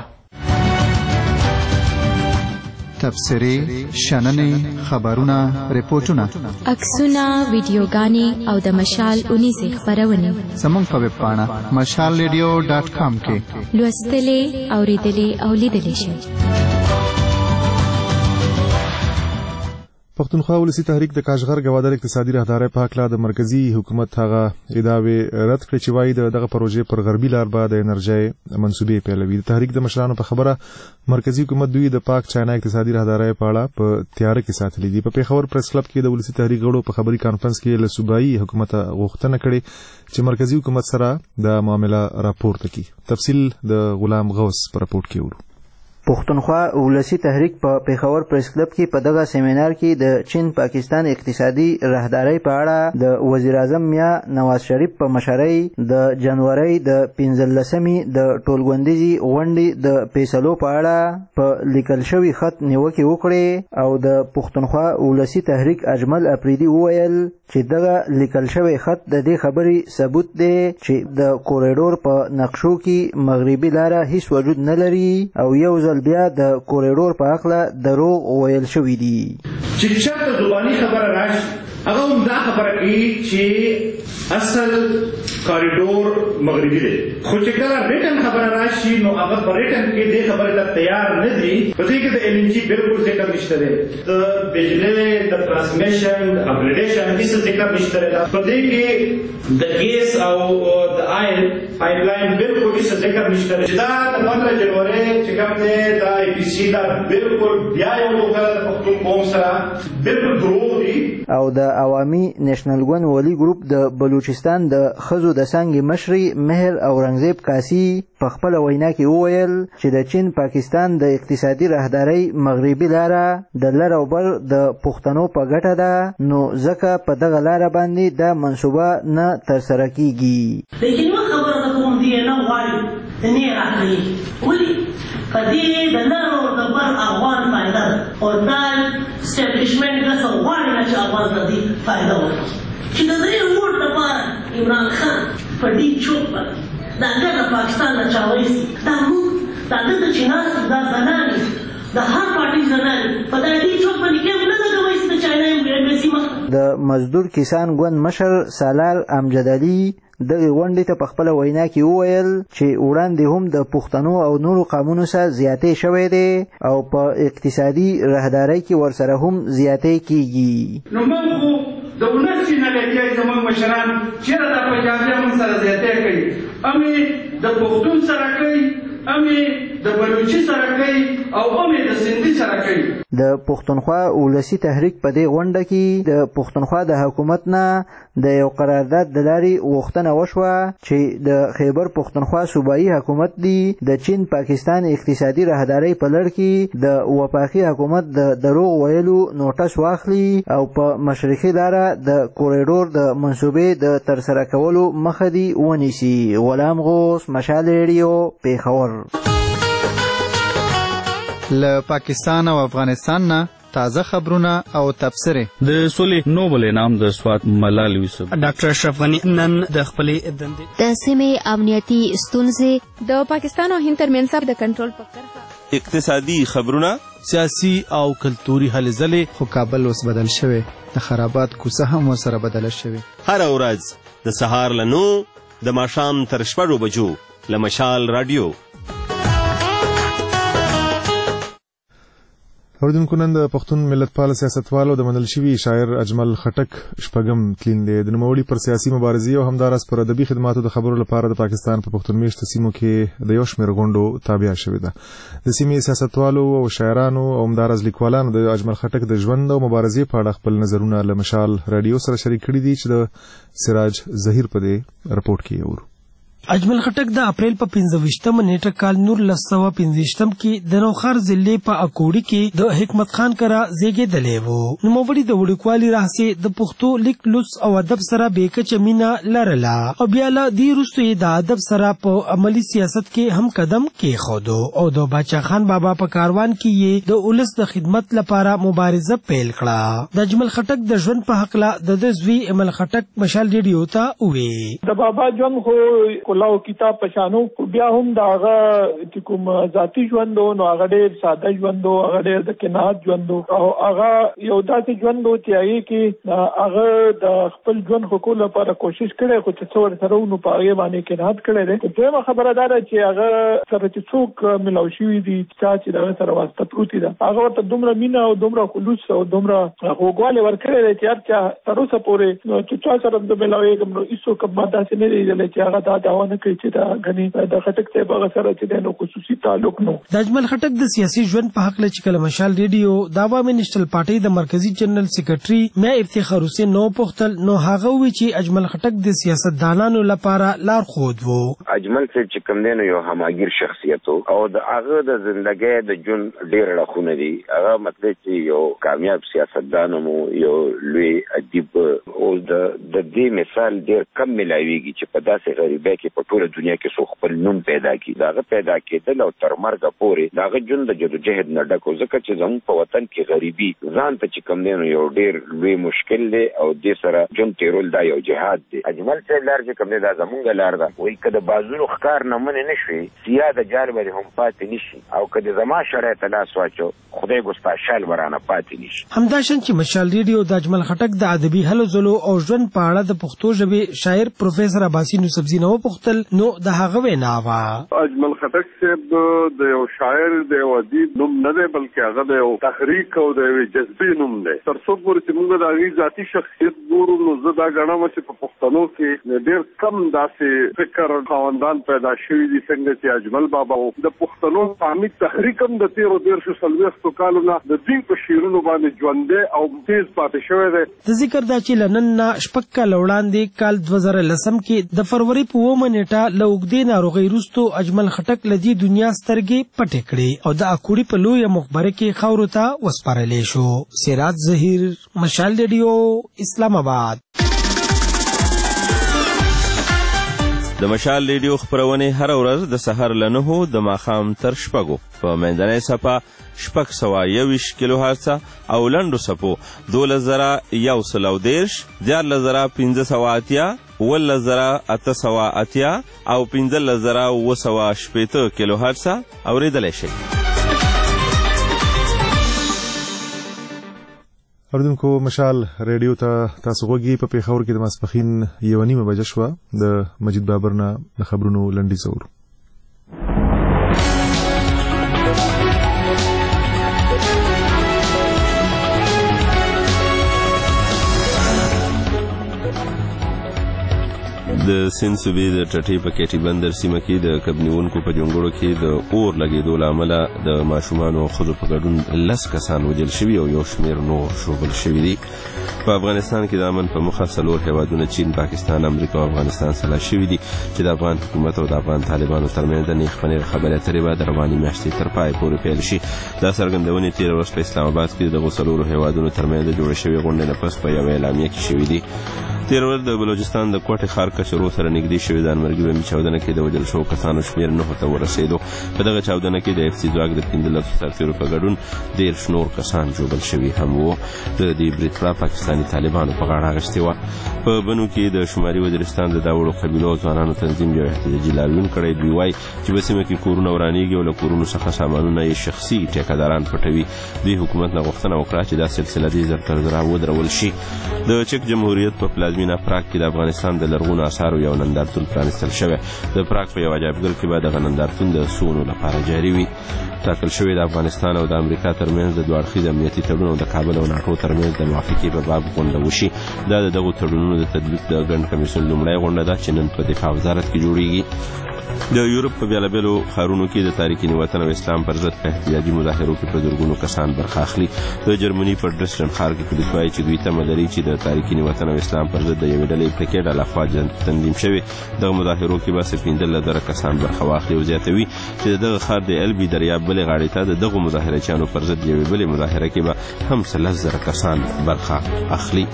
تفسیری شننې خبرونه ریپورتونه عکسونه ویډیوګانې او د مشال 19 خبرونه زموږ په ویب پاڼه mashalradio.com کې لوستلې اوریدلې او لیدلې شئ پښتونخوا ولسی تحریک د کاشغر گوادر اقتصادي راهدارۍ په هکله د مرکزی حکومت هغه ادعاوې رد کړې چې وایي دغه پروژې پر غربي لار به د انرژۍ منسوبې پیلوي د تحریک د مشرانو په خبره مرکزی حکومت دوی د پاک چاینا اقتصادي راهدارۍ په اړه په تیاره کې ساتلې دي په پیښور پریس کلب کې د ولسی تحریک غړو په خبري کانفرنس کې له صوبایي حکومت غوښتنه کړې چې مرکزی حکومت سره د معامله راپورته کړي تفصیل د غلام غوث په راپورټ کې ورو پښتونخوا ولسی تحریک په پیښور پریس کلب کې په دغه سیمینار کې د چین پاکستان اقتصادي راهدارۍ په اړه د وزیر اعظم میا نواز شریف په مشرۍ د جنوري د 15مې د ټولغونډیزي غونډې د فیصلو په اړه په لیکل شوی خط نیوکه وکړي او د پښتونخوا ولسی تحریک اجمل افریدي وویل چې دغه لیکل شوی خط د دې خبرې ثبوت دی چې د کوریډور په نقشو کې مغربي لاره هیڅ وجود نه لري او یو ځل بیا د کوریډور په اړه دروغ ویل شوی دی چې چېرته زباني خبره راشي هغه هم دا خبره کوي چې اصل کوریډور مغربي دی خو چې کله ریټن خبره راشي نو هغه په ریټن کې دې خبرې ته تیار نه دي په دې کې د ال ان جی بالکل ذکر نشته دی د بجلی د ټرانسمیشن اپګریډیشن هیڅ ذکر نشته دی په دې کې د ګیس او د آیل پایپ لاین بالکل هیڅ ذکر نشته دی دا د 15 جنوري چې کوم دی دا ای پی سی دا بالکل بیا یو لوګه د پښتون قوم سره بالکل دروغ دی او د عوامي نېشنل ګوند ولی ګروپ د بلوچستان د خزو د څنګه مشري مهر اورنګزیب قاسی په خپل وینا کې وویل چې د چین پاکستان د اقتصادي راهدارۍ مغربي لاره د لر او بر د پښتنو په ګټه ده نو ځکه په دغه لاره باندې دا منصوبه نه ترسره کیږي لیکن نو خبره کوم دی نه غواړي نه راځي ولي کدی د لر او د بر افغان فائدہ او دا اسټابلیشمنت د غواړي چې افغان د دې فائدہ وکړي چې د دې ووټ لپاره عمران خان په دې چوک دا د پاکستان نه چاويسي دا موږ دا د چیناس دا زنانه د هر پارټي زنانه په دې چوک باندې کوم نه لګوي چې چاینا ایمبیسي مخ د مزدور کسان ګوند مشر سالار امجد علي دغه غونډې ته په خپل وینا کې وویل چې وړاندې هم د پښتنو او نورو قومونو سره زیاتې شوې دي او په اقتصادي راهدارۍ کې ورسره هم زیاتې کیږي نو موږ د ولس نه لګي زموږ مشران چیرې د پنجابي موږ سره زیاتې کوي امې د پښتون سره کوي امې د بلوچي سره کوي او امې د سندي سره کوي. د پښتونخوا ولسی تحریک په دې غونډه کې د پښتونخوا د حکومت نه د یو قرارداد د لارې غوښتنه وشوه چې د خیبر پښتونخوا صوبایي حکومت دی د چین پاکستان اقتصادي راهدارۍ په لړ کې د وفاقي حکومت د دروغ ویلو نوټس واخلي او په مشرقي لاره د کوریډور د منصوبې د ترسره کولو مخه دی ونیسي. غلام غوث، مشال ریډیو، پیښور. له پاکستان او افغانستان نه تازه خبرونه او تبصره. د سولې نوبل انعام د سوات ملال یوسف. ډاکټر اشرف غنی نن د خپلې دندې د سیمې امنیتي ستونزې، د پاکستان او هند ترمنځ د کنټرول په کرښه، اقتصادي خبرونه، سیاسي او کلتوري هلې ځلې. خو کابل اوس بدل شوی، د خرابات کوڅه هم ورسره بدله شوې. هره ورځ د سهار له 9 د ماښام تر 6 بجو له مشال رادیو. اوریدونکو، نن د پښتون ملتپال سیاستوالو د منل شوي شاعر اجمل خټک شپږم تلین دی. د نوموړي پر سیاسي مبارزې او همداراز پر ادبي خدماتو د خبرو لپاره د پاکستان په پښتون میشته سیمو کې د یو شمېر غونډو تابع شوې ده. د سیمې سیاستوالو او شاعرانو او همداراز لیکوالانو د اجمل خټک د ژوند او مبارزې په اړه خپل نظرونه له مشال رادیو سره شریک کړي دي چې د سراج ظهیر په دې رپورټ کې اورو. اجمل خټک د اپریل په 15مه نیټه کال 1915 کې د نوخار ضلع په اکوړي کې د حکمت خان کرا زیږیدلی و. نوموړي د وړوکوالي راهیسې د پښتو لیک لوست او ادب سره بېکچه مینه لرله او بیا له دې وروسته یې د ادب سره په عملي سیاست کې هم قدم کېښودو او د باچا خان بابا په کاروان کې یې د ولس د خدمت لپاره مبارزه پیل کړه. د اجمل خټک د ژوند په هکله د زوی امل خټک مشال ریډیو ته وویل. د بابا ژوند خو کلاو کتاب پشانو بیا هم دا هغه کوم ذاتی ژوند نو هغه ډېر ساده ژوند هغه ډېر د قناعت ژوند او هغه یو داسې ژوند چې هغه کې هغه د خپل ژوند حقوق لپاره کوشش کړي خو چې څور سره نو په هغه باندې قناعت کړي دي. دویمه خبره دا ده چې هغه سره چې څوک ملاوي شوی دي چې دا سره واسطه پروتي ده هغه ته دومره مینا او دومره خلوص او دومره خوګواله ورکړي چې هر چا تر اوسه پورې نو چې چا سره د ملاوي کوم نو هیڅ کوم ماده نه لري چې هغه دا داونه کوي چې دا غني د خټک ته هغه سره چې د خصوصي تعلق نو. د اجمل خټک د سیاسي ژوند په حق له چې کله مشال ریډیو د عوامي نېشنل پارټي د مرکزی جنرال سیکریټري میا افتخار حسین نو پختل نو هغه وی چې اجمل خټک د سیاستدانانو لپاره لار خود وو. اجمل چې کوم دی نو یو هماګیر شخصیت او د هغه د ژوندۍ د جون ډیر رخونه دي. هغه مطلب چې یو کامیاب سیاستدان مو یو لوی ادیب او د دې مثال ډیر کم ملایويږي چې په داسې غریبۍ کې په ټوله دنیا کې سو خپل نوم پیدا کی داغه پیدا کېدل او تر مرګ پورې داغه جون د جدوجہد نه ډکو ځکه چې زموږ په وطن کې غریبي ځان ته چې کم دی نو یو ډیر لوی مشکل دی او د سره جون تیرول دا یو جهاد دی. اجمل چې لار چې کم دی دا زمونږ لار ده وای کده بازونو ښکار نه من نه شي سیاده جال باندې هم پاتې نشي او کده زما شرایط لاس واچو خدای ګستا شال ورانه پاتې نشي. همداشن چې مشال ریډیو د اجمل خټک د ادبي هلو ځلو او ژوند په اړه د پښتو ژبې شاعر پروفیسور عباسی نوسبزي نو پختل نو د هغه ویناوه. اجمل خټک صاحب د یو شاعر د یو ادیب نوم نه دی بلکې هغه د یو تحریک او د یو جذبي نوم دی. تر څو پورې چې موږ د هغې ذاتي شخصیت ګورو نو زه دا ګڼم چې په پښتنو کې ډېر کم داسې فکر خاوندان پیدا شوي دي څنګه چې اجمل بابا و. د پښتنو قامي تحریک هم د 13-14 کالو نه د دوی په شعرونو باندې ژوندی او تیز پاتې شوی دی. د ذکر دا چې له نن نه شپږ کاله وړاندې کال 2010 کې د فروری په 9 نیټه له اوږدې ناروغۍ وروسته اجمل خټک له دې دنیا سترګې پټې کړې او د اکوړي په لویه مقبره کې خاورو ته وسپارلی شو. سراج ظهیر، مشال ریډیو، اسلام آباد. د مشال ریډیو خپرونې هر ورځ د سحر له 9 د ماښام تر 6 په منځنۍ صفحه 621 کیلو هرتز او لنډو صفحو 12110 14580 11880 او 15980 کیلو هرتز اوریدلی شئ. اوریدونکو، مشال ریډیو ته تاسو غوږی په پیښور کې د ماسپښین 1:30 بجې شوه. د مجید بابر نه د خبرونو لنډیز اورو. د سند صوبې د ټټۍ په کیټي بندر سیمه کې د کبنیونکو په جونګړو کې د اور لګېدو له امله د ماشومانو او ښځو په ګډون 10 کسان وژل شوي او یو شمېر نور ژوبل شوي دي. په افغانستان کې د امن په موخه 4 هیوادونه چین، پاکستان، امریکا او افغانستان سلا شوي دي چې د افغان حکومت او د افغان طالبانو ترمنځ د نیغ په نیغ خبرې اترې به د روانې میاشتې تر پای پورې پیل شي. دا څرګندونې تېره ورځ په اسلام آباد کې د دغو 4 هیوادونو ترمنځ د جوړې شوې غونډې نه پس په یوه اعلامیه کې شوي دي. تېره ورځ د بلوچستان د کوټې ښار کچرو سره نږدې شوې ځانمرګي بمي چاودنه کې د وژل شوو کسانو شمېر 9 ته ورسېدو. په دغه چاودنه کې د FC ځواک د 15 سرتېرو په ګډون 13 نور کسان ژوبل شوي هم وو. د دې برید پاکستاني طالبانو په غاړه اخیستې وه. په بنو کې د شمالي وزیرستان د داوړو قبیلو او ځوانانو تنظیم یو احتجاجي لاریون کړی. دوی وایي چې په سیمه کې کورونه ورانېږي او له کورونو څخه سامانونه یې شخصي ټیکهداران پټوي. دوی حکومت نه غوښتنه وکړه چې دا سلسله دې ژر تر ژره ودرول شي. د چک جمهوریت په پلازمینه پراګ کې د افغانستان د لرغونو آثارو یو نندارتون پرانیستل شوی. د پراګ په یو عجایبګر کې به دغه نندارتون د سونو لپاره جاري وي. ټاکل شوی د افغانستان او د امریکا ترمنځ د دوه اړخیز امنیتي تړون او د کابل او ناټو ترمنځ د موافقې په باب غونډه وشي. دا د دغو تړونونو د تطبیق د ګڼ کمیسیون لومړۍ غونډه ده چې نن په دفاع وزارت کې جوړیږي. د یورپ په بیلابیلو ښارونو کې د تاریکین وطن او اسلام پر ضد په احتجاجي مظاهرو کې په زرګونو کسان برخه اخلي. د جرمني په ډرسډن ښار کې پولیس وایي چې دوی تمه لري چې د تاریکین وطن او اسلام پر ضد د یوې ډلې پکېډه لخوا تنظیم شوي دغه مظاهرو کې به 15,000 کسان برخه واخلي او زیاتوي چې دغه ښار د البي دریاب بلې غاړې ته د دغو مظاهرچیانو پر ضد یوې بلې مظاهره کې به هم 13,000 کسان برخه اخلي.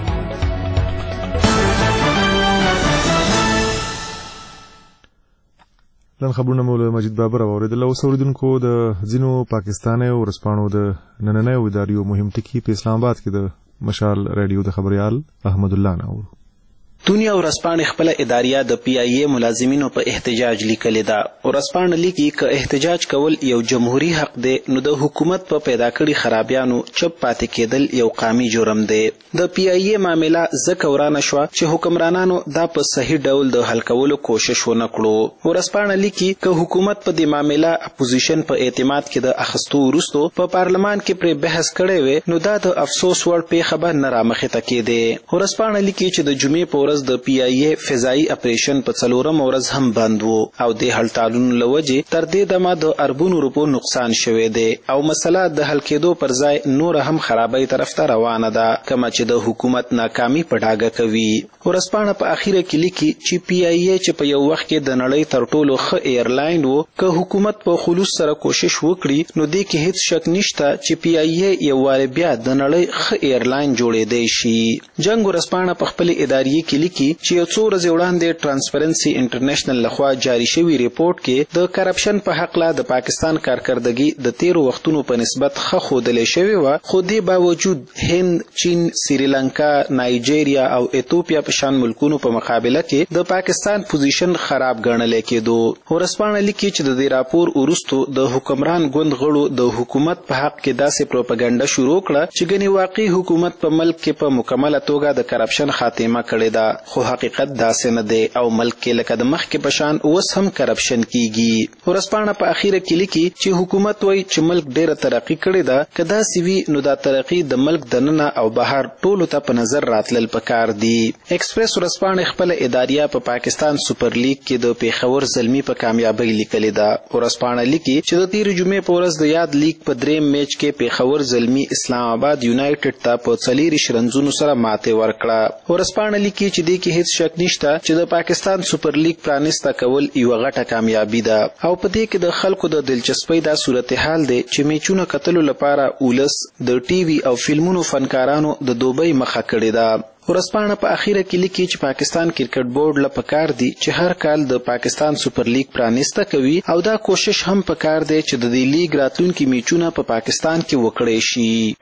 نن خبرونه مو له مجید بابر اوریدل. اوس اوریدونکو د ځینو پاکستاني ورځپاڼو د نننیو اداریو مهم ټکي په اسلام آباد کې د مشال رادیو د خبريال احمد الله نور. دنیا ورځپاڼې خپل اداریه د PIA ملازمینو په احتجاج لیکلې ده. ورځپاڼه لیکي که احتجاج کول یو جمهوریت حق دی نو د حکومت په پیدا کړي خرابیانو چپ پاتې کېدل یو قامي جرم دی. د PIA معامله ځکه ورانه شوه چې حکمرانانو دا په صحیح ډول د حل کولو کوشش ونه کړو. ورځپاڼه لیکي که حکومت په دې معامله اپوزیشن په اعتماد کې د اخستو وروسته په پارلمان کې پرې بحث کړی وي نو دا د افسوس وړ پیښه به نه رامخې ته کېدی. ورځپاڼه لیکي چې د جمعې په د PIA فضایي اپریشن په 4 ورځ هم بند وو او د هړتالونو له وجې تر دې دمه د اربونو روپو نقصان شوی دی او مسله د حل کېدو پر ځای نور هم خرابۍ طرف ته روانه ده کومه چې د حکومت ناکامي په ډاګه کوي. ورځپاڼه په اخیره کې لیکي چې PIA چې په یو وخت کې د نړۍ تر ټولو ښه ایرلاین وو که حکومت په خلوص سره کوشش وکړي نو دې کې هیڅ شک نشته چې PIA یو وار بیا د نړۍ ښه ایرلاین جوړېدی شي. جنګ ورځپاڼه په خپل اداریه کې لیکي چې یو څو ورځې وړاندې ټرانسپرنسي انټرنیشنل لخوا جاری شوی ریپورت کې د کرپشن په حقله د پاکستان کارکردګي د 13 وختونو په نسبت ښه ښودلې شوې وه خو دې باوجود هند، چین، سریلانکا، نایجیریا او ایتوپیا په شان ملکونو په مقابله کې د پاکستان پوزیشن خراب ګڼل کېدو. ورځپاڼه لیکي چې د دې راپور وروسته د حکمران ګوند غړو د حکومت په حق کې داسې پروپاګاندا شروع کړه چې ګنې واقعي حکومت په ملک کې په مکمله توګه د کرپشن خاتمه کړې ده خو حقیقت داسې نه دی او ملک کې لکه د مخکې په شان اوس هم کرپشن کیږي. ورځپاڼه په اخیره کې لیکي چې حکومت وایي چې ملک ډیره ترقی کړې ده که داسې وي نو دا ترقی د ملک دننه او بهر ټولو ته په نظر راتلل پکار دي. ایکسپریس ورځپاڼه خپل اداریه په پاکستان سوپر لیګ کې د پیښور زلمی په کامیابی لیکلې ده. ورځپاڼه لیکي چې د تیر جمعې په ورځ د یاد لیګ په دریم میچ کې پیښور زلمی اسلام آباد یونایټډ ته په 4 رنزونو سره ماته ورکړه. ورځپاڼه لیکي چې د کې هیڅ شک نشته چې د پاکستان سوپر لیګ پرانیسته کول یو غټه کامیابی ده او په دې کې د خلکو د دلچسپۍ دا صورتحال دی چې میچونه کتلو لپاره اولس د TV او فلمونو فنکارانو د دوبۍ مخه کړې ده. ورځپاڼه په اخیره کې لیکي چې پاکستان کرکټ بورډ له پکار دی چې هر کال د پاکستان سوپر لیګ پرانیسته کوي او دا کوشش هم پکار دی چې د دې لیګ راتلونکي میچونه په پاکستان کې وکړي شي.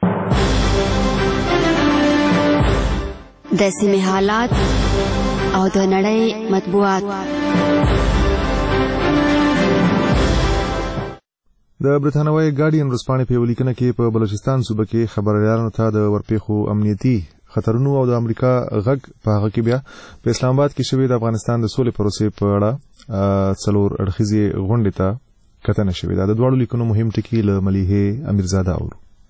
د سیمې حالات او د نړۍ مطبوعات. د برتانوي ګارډین ورځپاڼې په یو لیکنه کې په بلوچستان صوبه کې خبريالانو ته د ورپېښو امنیتي خطرونو او د امریکا غږ په هغه کې بیا په اسلام آباد کې شوې د افغانستان د سولې پروسې په اړه 4 اړخیزې غونډې ته کتنه شوې ده. د دواړو لیکنو مهم ټکي له ملیحې امیرزاده اورو.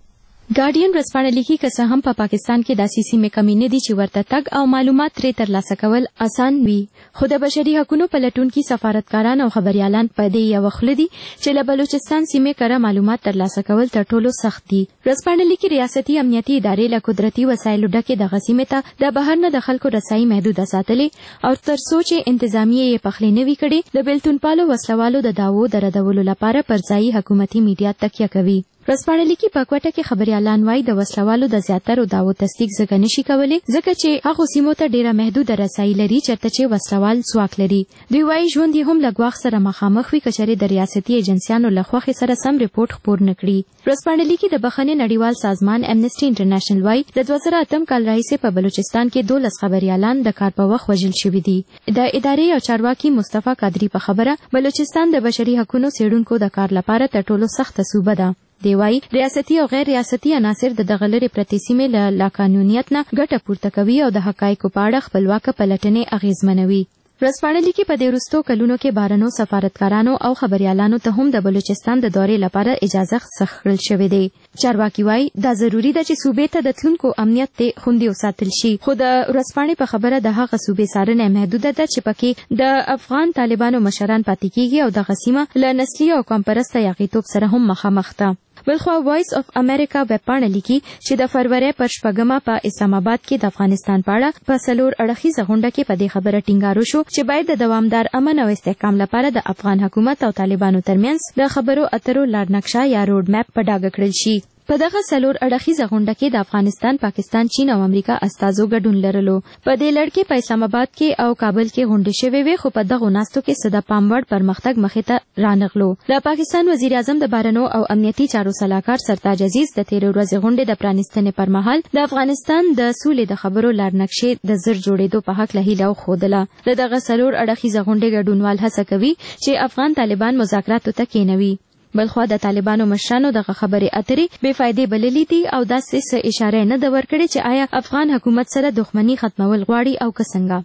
ګارډین ورځپاڼه لیکي که څه هم په پاکستان کې داسې سیمې کمې نه دي چې ورته تګ او معلومات ترې ترلاسه کول آسان وي، خو د بشري حقوقو پلټونکي سفارتکاران او خبريالان په دې یوه خوله دي چې له بلوچستان سیمې کره معلومات ترلاسه کول تر ټولو سخت دي. ورځپاڼه لیکي ریاستي امنیتي ادارې له قدرتي وسایلو ډکې دغه سیمې ته د بهر نه د خلکو رسایي محدوده ساتلې او تر څو چې انتظامیه یې پخلی نه وي کړې د بېلتونپالو وسلوالو د دعوو د ردولو لپاره پر ځایي حکومتي میډیا تکیه کوي. ورځپاڼه لیکي په کوټه کې خبريالان وایي د وسلوالو د زیاترو دعوو تصدیق ځکه نشي کولی ځکه چې هغو سیمو ته ډیره محدوده رسایي لري چېرته چې وسلوال ځواک لري. دوی وایي ژوند یې هم له ګواښ سره مخامخ وي که چېرې د ریاستي ایجنسیانو له خوښې سره سم ریپورټ خپور نه کړي. ورځپاڼه لیکي د بخښنې نړیوال سازمان امنسټي انټرنیشنل وایي د 2008 کال راهیسې په بلوچستان کې 12 خبريالان د کار په وخت وژل شوي دي. د ادارې او چارواکي مصطفی قادری په خبره بلوچستان د بشري حقوقو څېړونکو د کار لپاره تر ټولو سخته صوبه ده. دی وايي ریاستي او غیر ریاستي عناصر د دغه لرې پرتې سیمې له لاقانونیت نه ګټه پورته کوي او د حقایقو په اړه خپلواکه پلټنې اغېزمنوي. ورځپاڼه لیکي په دې وروستو کلونو کې بهرنیو سفارتکارانو او خبريالانو ته هم د بلوچستان د دورې لپاره اجازه سخت کړل شوې ده. چارواکي وایي دا ضروري ده چې صوبې ته د تلونکو امنیت ته خوندي وساتل شي، خو د ورځپاڼې په خبره د هغه صوبې څارنه محدوده ده چې پکې د افغان طالبانو مشران پاتې کیږي او دغه سیمه له نسلي او قوم پرسته یاغیتوب سره هم مخامخ ده. بلخوا وایس اف امریکا ویبپاڼه لیکي چې د فروری پر 6 په اسلام آباد کې د افغانستان په اړه په 4 اړخیزه غونډه کې په دې خبره ټینګار وشو چې باید د دوامدار امن او استحکام لپاره د افغان حکومت او طالبانو ترمنځ د خبرو اترو لارنقشه یا روډ میپ په ډاګه کړل شي. په دغه 4 اړخیزه غونډه کې د افغانستان، پاکستان، چین او امریکا استازو ګډون لرلو. په دې لړ کې په اسلام آباد کې او کابل کې غونډې شوې وې، خو په دغو ناستو کې څه د پام وړ پرمختګ مخې ته رانغلو. د پاکستان وزیر اعظم د بهرنیو او امنیتي چارو سلاکار سرتاج عزیز د تېرې ورځې غونډې د پرانیستنې پر مهال د افغانستان د سولې د خبرو لارنقشې د زر جوړېدو په هکله هیله وښودله. د دغه 4 اړخیزه غونډې ګډونوال هڅه کوي چې افغان طالبان مذاکراتو ته کېنوي. بلخوا د طالبانو مشرانو دغه خبرې اترې بې فایدې بللې دي او داسې څه اشاره نه ده ورکړې چې آیا افغان حکومت سره دښمني ختمول غواړي او که څنګه.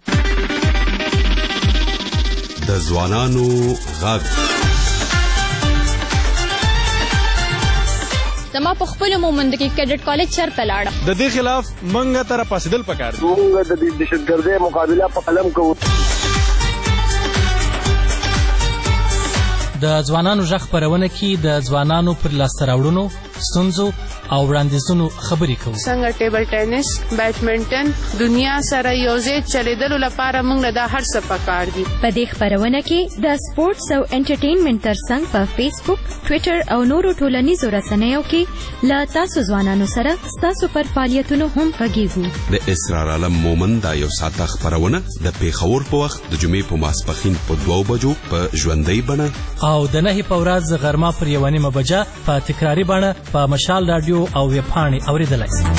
د ځوانانو غږ زما په خپلو مومندو کې کیډټ کالج چېرته لاړم. د دې خلاف موږ ته راپاڅېدل پکار دي. موږ د دهشتګردۍ مقابله په قلم کوو. د ځوانانو غږ خپرونه کې د ځوانانو پر لاسته راوړنو، ستونزو او وړاندیزونو خبرې کوو. څنګه ټیبل ټینس، بیډمنټن دنیا سره یوځای چلیدلو لپاره موږ له دا هر څه پکار دي. په دې خپرونه کې د سپورتس او انټرټینمنټ ترڅنګ په فیسبوک، ټویټر او نورو ټولنیزو رسنیو کې له تاسو ځوانانو سره ستاسو پر فعالیتونو هم غږیږو. د اسرار عالم مومند دا یو ساعته خپرونه د پیښور په وخت د جمعې په ماسپښین په 2 بجو په ژوندۍ بڼه او د 9 په ورځ غرمه پر 1 بجه په تکراري بڼه په مشال رادیو او ویبپاڼې اورېدلی شئ.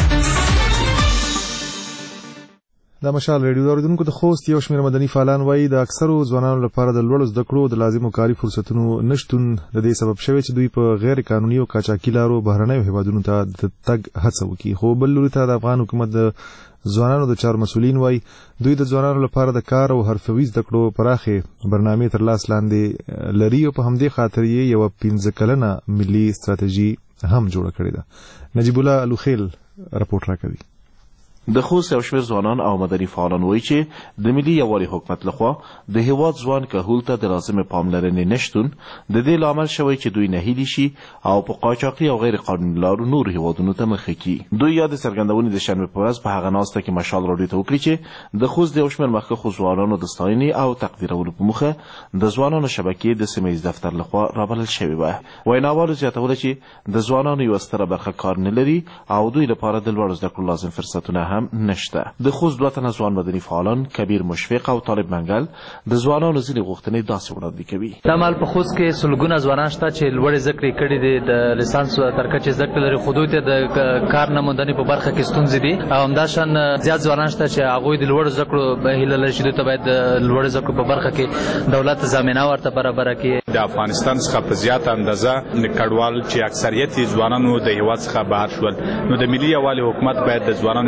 د مشال ریډیو د اوریدونکو د خوست یو شمېر مدني فعالان وایي د اکثرو ځوانانو لپاره د لوړو زده کړو د لازمو کاري فرصتونو نشتون د دې سبب شوی چې دوی په غیر قانوني او قاچاقي لارو بهرنیو هیوادونو ته د تګ هڅه وکړي. خو بل لوري ته د افغان حکومت د ځوانانو د چارو مسؤلین وایي دوی د ځوانانو لپاره د کار او حرفوي زده کړو پراخې برنامې تر لاس لاندې لري او په همدې خاطر یې یوه 15 کلنه ملي ستراتیژي هم جوړه کړې ده. نجیب الله الوخیل راپورټ راکوي. د خوست یو شمېر ځوانان او مدني فعالان وایي چې د ملي یووالي حکومت لخوا د هیواد ځوان کهول ته د لازمې پاملرنې نشتون د دې لامل شوی چې دوی نهیلي شي او په قاچاقي او غیر قانوني لارو نور هیوادونو ته مخه کړي. دوی یاد څرګندونې د شنبې په ورځ په هغه ناسته کې مشال راډیو ته وکړي چې د خوست د یو شمېر مخکښو ځوانانو د ستاینې او تقدیرولو په موخه د ځوانانو شبکې د سیمه ییز دفتر لخوا رابلل شوې وه. ویناوالو زیاتوله چې د ځوانانو یوه ستره برخه کار نه لري او دوی لپاره د لوړو زده کړو لازم فرصتونه هم نشته. د خوست 2 تنه ځوان مدني فعالان کبیر مشفق او طالب منګل د ځوانانو ځینې غوښتنې داسې وړاندې کوي. دا مهال په خوست کې سلګونه ځوانان شته چې لوړې زده کړې کړي دي، د لیسانس تر کچې زده کړې لري، خو دوی ته د کار نه موندنې په برخه کې ستونزې دي او همداشان زیات ځوانان شته چې هغوی د لوړو زده کړو هیله لري چې دوی ته باید د لوړو زده کړو په برخه کې دولت ضامنه ورته برابره کړي. د افغانستان څخه په زیاته اندازه کډوال چې اکثریت ځوانانو د هیواد څخه بهر شول، نو د ملي یووالي حکومت باید د ځوانانو پښې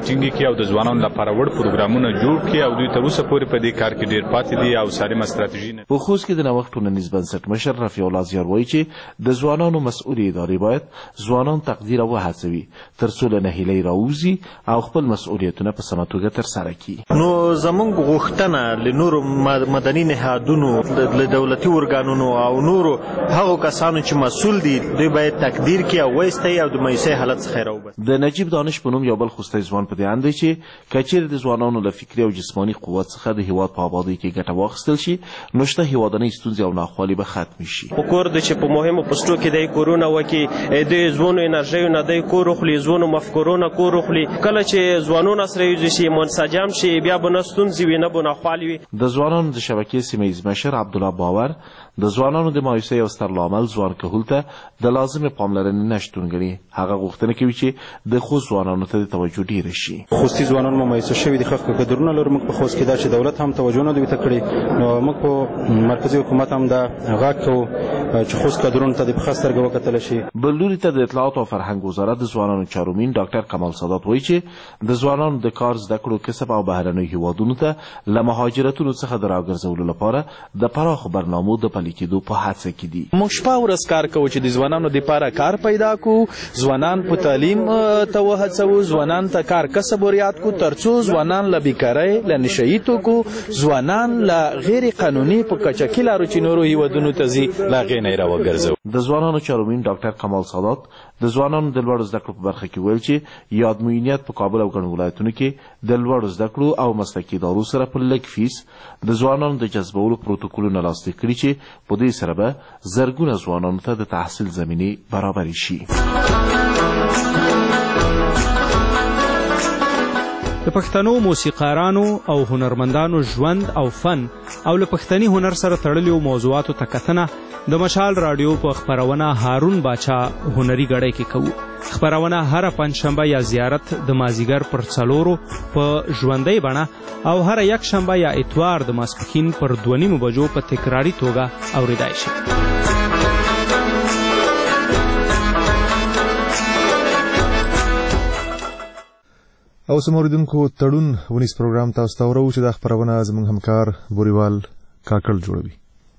راټینګ کړي او د ځوانانو لپاره وړ پروګرامونه جوړ کړي او دوی تر اوسه پورې په دې کار کې ډېر پاتې دي او سالمه ستراتیژي نه. په خوست کې د نوښت ټولنیز بنسټ مشر رفیع الله زیار وایي چې د ځوانانو مسؤلې ادارې باید ځوانان تقدیر او وهڅوي ترڅو له نهیلۍ راووځي او خپل مسؤلیتونه په سمه توګه ترسره کړي. نو زموږ غوښتنه له نورو مدني نهادونو له دولتي ارګانونو او نورو هغو کسانو چې مسؤل دي دوی باید تقدیر کړي او وایستي او د مایوسۍ حالت څخه راوباسي. د نجیب دانش په نوم یو بل خوستی ځوان په دې اند دی چې که چیرې د ځوانانو له فکري او جسماني قوت څخه د هیواد په ابادۍ کې ګټه واخیستل شي نو شته هیوادنۍ ستونزې او ناخوالې به ختمې شي. په کور د چې په مهمو پوسټو کې د کورونه وکړي د ځوانو انرژیو نه د کور اخلي ځوانو مفکورونه کور اخلي کله چې ځوانونه سره یوځای شي منسجم شي بیا به نه ستونزې وي نه به ناخوالې وي. د ځوانانو د شبکې سیمه ییز مشر عبدالله باور د ځوانانو د مایوسۍ او ستر لامل ځوان کهول ته د لازمې پاملرنې نشتون ګڼي. هغه غوښتنه کوي چې د خوست ځوانانو ته د توجه ډیره شي. خوستي ځوانان مو مایوسه شوي دي ښه قدرونه لرو موږ په خوست کې دا چې دولت هم توجه نه دوی ته کړې نو موږ په مرکزي حکومت هم دا غږ کوو چې خوست قدرونو ته د په ښه سترګه وکتلی شي. بل لوري ته د اطلاعات او فرهنګ وزارت د ځوانانو چارمین ډاکټر کمال سادات وایي چې د ځوانانو د کار زده کړو کسب او بهرنیو هیوادونو ته له مهاجرتونو څخه د راګرځولو لپاره د پراخو برنامو د پلي کېدو په هڅه کې دي. موږ شپه ورځ کار کوو چې د ځوانانو دپاره کار پیدا کړو ځوانان په تعلیم ته وهڅوو ځوانان ته کار کسب ور یاد کړو ترڅو ځوانان له بیکارۍ له نشهیي توکو ځوانان له غیر قانوني په کچکي لارو چې نورو هیوادونو ته ځي له هغې نه یې راوګرځوو. د ځوانانو چارمین ډاکټر کمال سادات د ځوانانو د لوړو زده کړو په برخه کې ویل چې یاد معینیت په کابل او ګڼو ولایتونو کې د لوړو زده کړو او مسلکي ادارو سره په لږ فیس د ځوانانو د جذبولو پروتوکولونه لاسلیک کړي چې په دې سره به زرګونه ځوانانو ته د تحصیل زمینې برابرې شي. د پښتنو موسیقارانو او هنرمندانو ژوند او فن او له پښتني هنر سره تړلیو موضوعاتو ته کتنه د مشال رادیو په خپرونه هارون باچا هنري غړی کې کوو. خپرونه هر پنځشنبه یا زیارت د مازیګر پر 4 په ژوندۍ بڼه او هر یک شنبه یا اتوار د ماسپښین پر 2:30 بجو په تکراري توګه اوریدای شي. او سموریدونکو تړون ونیس پروګرام تاسو ته ورو چې دا خپرونه زموږ همکار بوریوال کاکړ جوړوي.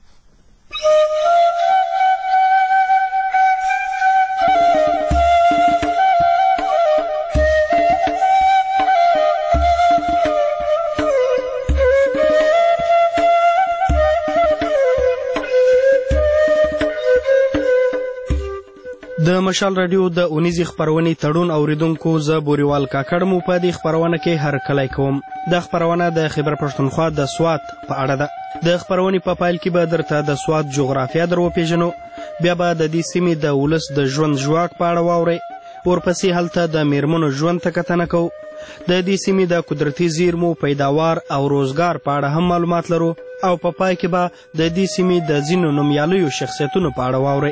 د مشال رادیو د اونیزي خپرونې تړون اوریدونکو زه بوریوال کاکړ مو په دې خپرونه کې هرکلی کوم. د خپرونه د خیبر پښتونخوا د سوات په اړه ده. د خپرونې په پیل کې به درته د سوات جغرافیه در وپېژنو بیا به د دې سیمې د ولس د ژوند ژواک په اړه واورئ ورپسې هلته د میرمنو ژوند ته کتنه کوو. د دې سیمې د قدرتي زیرمو پیداوار او روزګار په اړه هم معلومات لرو او په پای کې به د دې سیمې د ځینو نومیالیو شخصیتونو په اړه واورئ.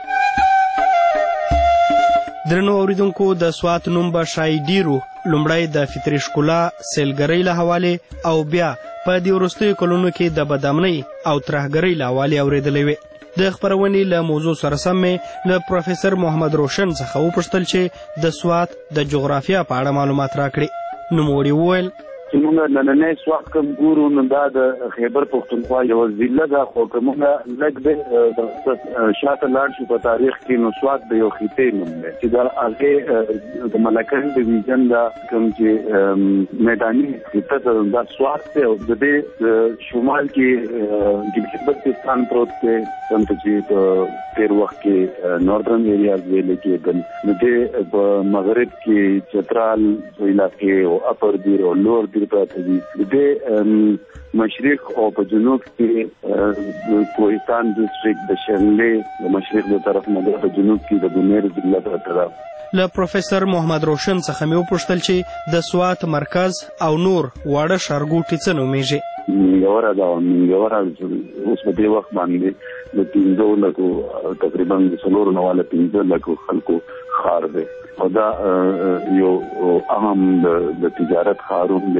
درنو اوریدونکو د سوات نوم به شای ډیرو لومړی د فطري ښکلا سیلګرۍ له حوالې او بیا په دې وروستیو کلونو کې د بدامنۍ او ترهګرۍ له حوالې اورېدلی وې. د خپرونې له موضوع سره سم مې له پروفیسر محمد روشن څخه وپوښتل چې د سوات د جغرافیا په اړه معلومات راکړي. نوموړي وویل چې موږ نننی سوات کوم ګورو نو دا د خیبر پښتونخوا یوه ضلع ده خو که موږ لږ د شاته لاړ شو په تاریخ کې نو سوات د یو خطې نوم دی چې د هغې د ملکن ډویژن دا کوم چې میداني خطه ده دا سوات دی او د دې شمال کې ګلګت بلتستان پروت دی کوم چې په تیر وخت کې ناردرن ایریاز ویل کېدل نو دې په مغرب کې چترال علاقې او اپر دیر او لور دیر پراته دي. د دې مشرق او په جنوب کې کوهستان ډسټریکټ د شنلې د مشرق د طرف نه په جنوب کې د بونیر ضلع پراته ده. له پروفیسر محمد روشن څخه مې وپوښتل چې د سوات مرکز او نور واړه ښارګوټي څه نومیږي. منګوره ده او منګوره اوس په دې وخت باندې د 15 لکو تقریبا د 4 نه والا 15 لکو خلکو ښار دی او دا یو اهم د تجارت ښارون دی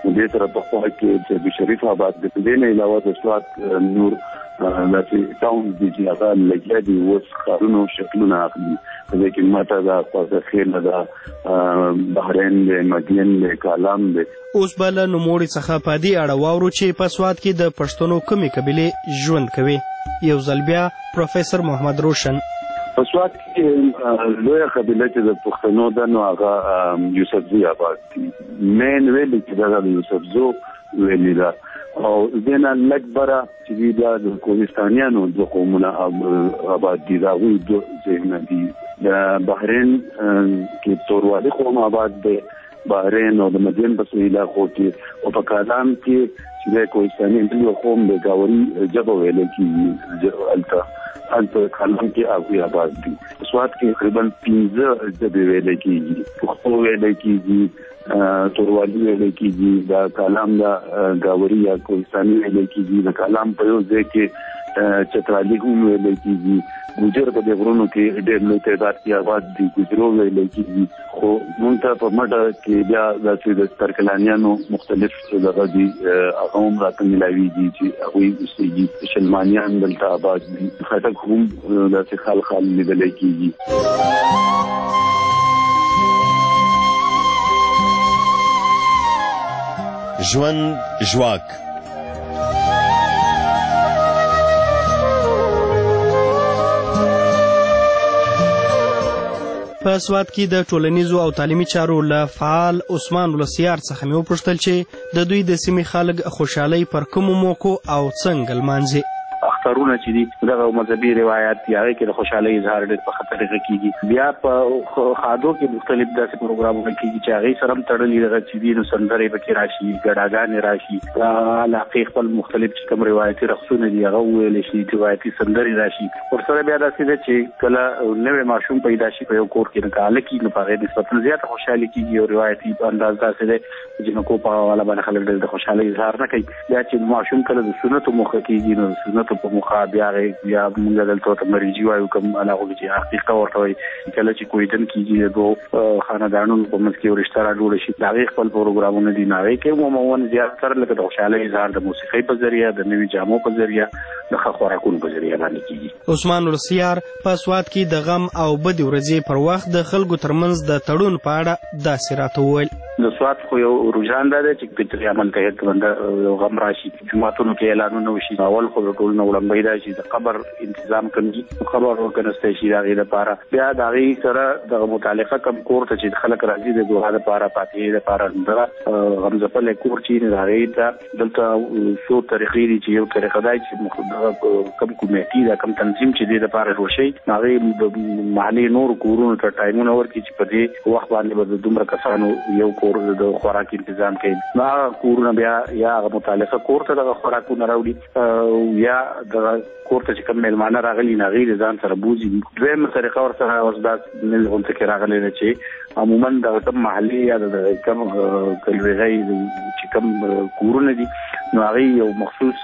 دې سره په خوا کې چې شریف آباد د دې نه علاوه د سوات نور لکه ټاون دي چې هغه لګیا دي اوس ښارونو شکلونه اخلي په دې کې ماته دا خوځخیل ده بحرین د مدین د کالام د اوس به له نوموړي څخه په دې اړه واورو چې په سوات کې د پښتنو کومې قبیلې ژوند کوي. یو ځل بیا پروفیسور محمد روشن په سوات کې لویه قبیله چې د پښتنو ده نو هغه یوسفزي آباد دي. مین ویلي چې دا د یوسفزو ویلي ده او دینه لږ بره چې دا د کوهستانیانو د قومونه آباد دي د هغوی ځایونه دي. د بحرین کې توروالي قوم آباد دی بحرین او د مدین په سویل علاقو کې او په کالام کې چې د کوهستاني بل قوم د گاوري ژبه ویل کېږي هلته کالام کې هغوی آباد دي. سوات کې تقریبا 15 ژبې ویل کېږي پښتو ویل کېږي توروالي ویل کېږي د کالام د گاوري یا کوهستاني ویل کېږي د کالام په یو ځای کې چترالي هم ویل کېږي. ګوجر په دې غرونو کې ډېر لوی تعداد کې آباد دي ګوجرو ویل کېږي خو مونږ ته په مټه کې بیا د ترکلانیانو مختلف دغه دي هغه هم راته ملاویږي چې هغوی اوسېږي شلمانیان دلته آباد دي خټک هم داسې خال خال لیدلی کېږي. ژوند ژواک په سوات کې د ټولنیزو او تعلیمي چارو له فعال عثمان ولسیار څخه مې وپوښتل چې د دوی د سیمې خلک خوشحالۍ پر کومو موقعو او څنګه لمانځي. اخترونه چې دي دغه مذهبي روایت دی هغه کې د خوشحالۍ اظهار ډېر په خطر کېږي. بیا په خادو کې مختلف داسې پروګرامونه کېږي چې هغې سره هم تړلي دغه چې دي نو سندرې پکې راشي ګډاګانې راشي علاقې خپل مختلف چې کوم روایتي رقصونه دي هغه وویلی شي روایتي سندرې راشي. ورسره بیا داسې ده چې کله نوی ماشوم پیدا شي په یو کور کې نو که هلک وي نو په هغې نسبتا زیاته خوشحالي کېږي او روایتي انداز داسې دی چې جنکو په حواله باندې خلک ډېر د خوشحالۍ اظهار نه کوي. بیا چې ماشوم کله د سنتو موخه کېږي نو د سنتو په موخه بیا موږ دلته ورته مریجي وایو کوم علاقو کې چې حقیقه ورته وایي کله چې کویدن کېږي د دوو خاندانونو په منځ کې یو رشته راجوړه شي د هغې خپل پروګرامونه دي نو هغې کې عموما زیاتره لکه د خوشحالۍ اظهار د موسیقۍ په ذریعه د نوي جامو په ذریعه د ښه خوراکونو په ذریعه باندې کېږي. عثمان ولسیار په سوات کې د غم او بدې ورځې پر وخت د خلکو ترمنځ د تړون په اړه داسې راته وویل. د سوات خو یو رجحان دا دی چې فطري عمل ته هېڅ بنده یو غم راشي جوماتونو کې اعلانونه وشي اول خو د ټولو نه وړاندې دا چې د قبر انتظام کړي قبر ورکنستی شي د هغې لپاره بیا د هغې سره دغه متعلقه کم کور ته چې خلک راځي د دعا دپاره فاتحې دپاره دغه غمځپلی کور چې د هغې ته دلته څو طریقې دي چې یو طریقه دا چې کم کمیټي دا کم تنظیم چې دې دپاره جوړ شي هغې د محلې نورو کورونو ته ټایمونه ورکړي چې په دې وخت باندې به د دومره کسانو یو کور د خوراک تنظیم کوي نو هغه کورونه بیا یا هغه متعلقه کور ته دغه خوراکونه راوړي یا دغه کور ته چې کوم میلمانه راغلي نو هغې د ځان سره بوځي. دویمه طریقه ورسره اوس دا نوې غونډه کې راغلی ده چې عموما دغه کوم محلي یا د کوم کلویغۍ چې کوم کورونه دي نو هغې یو مخصوص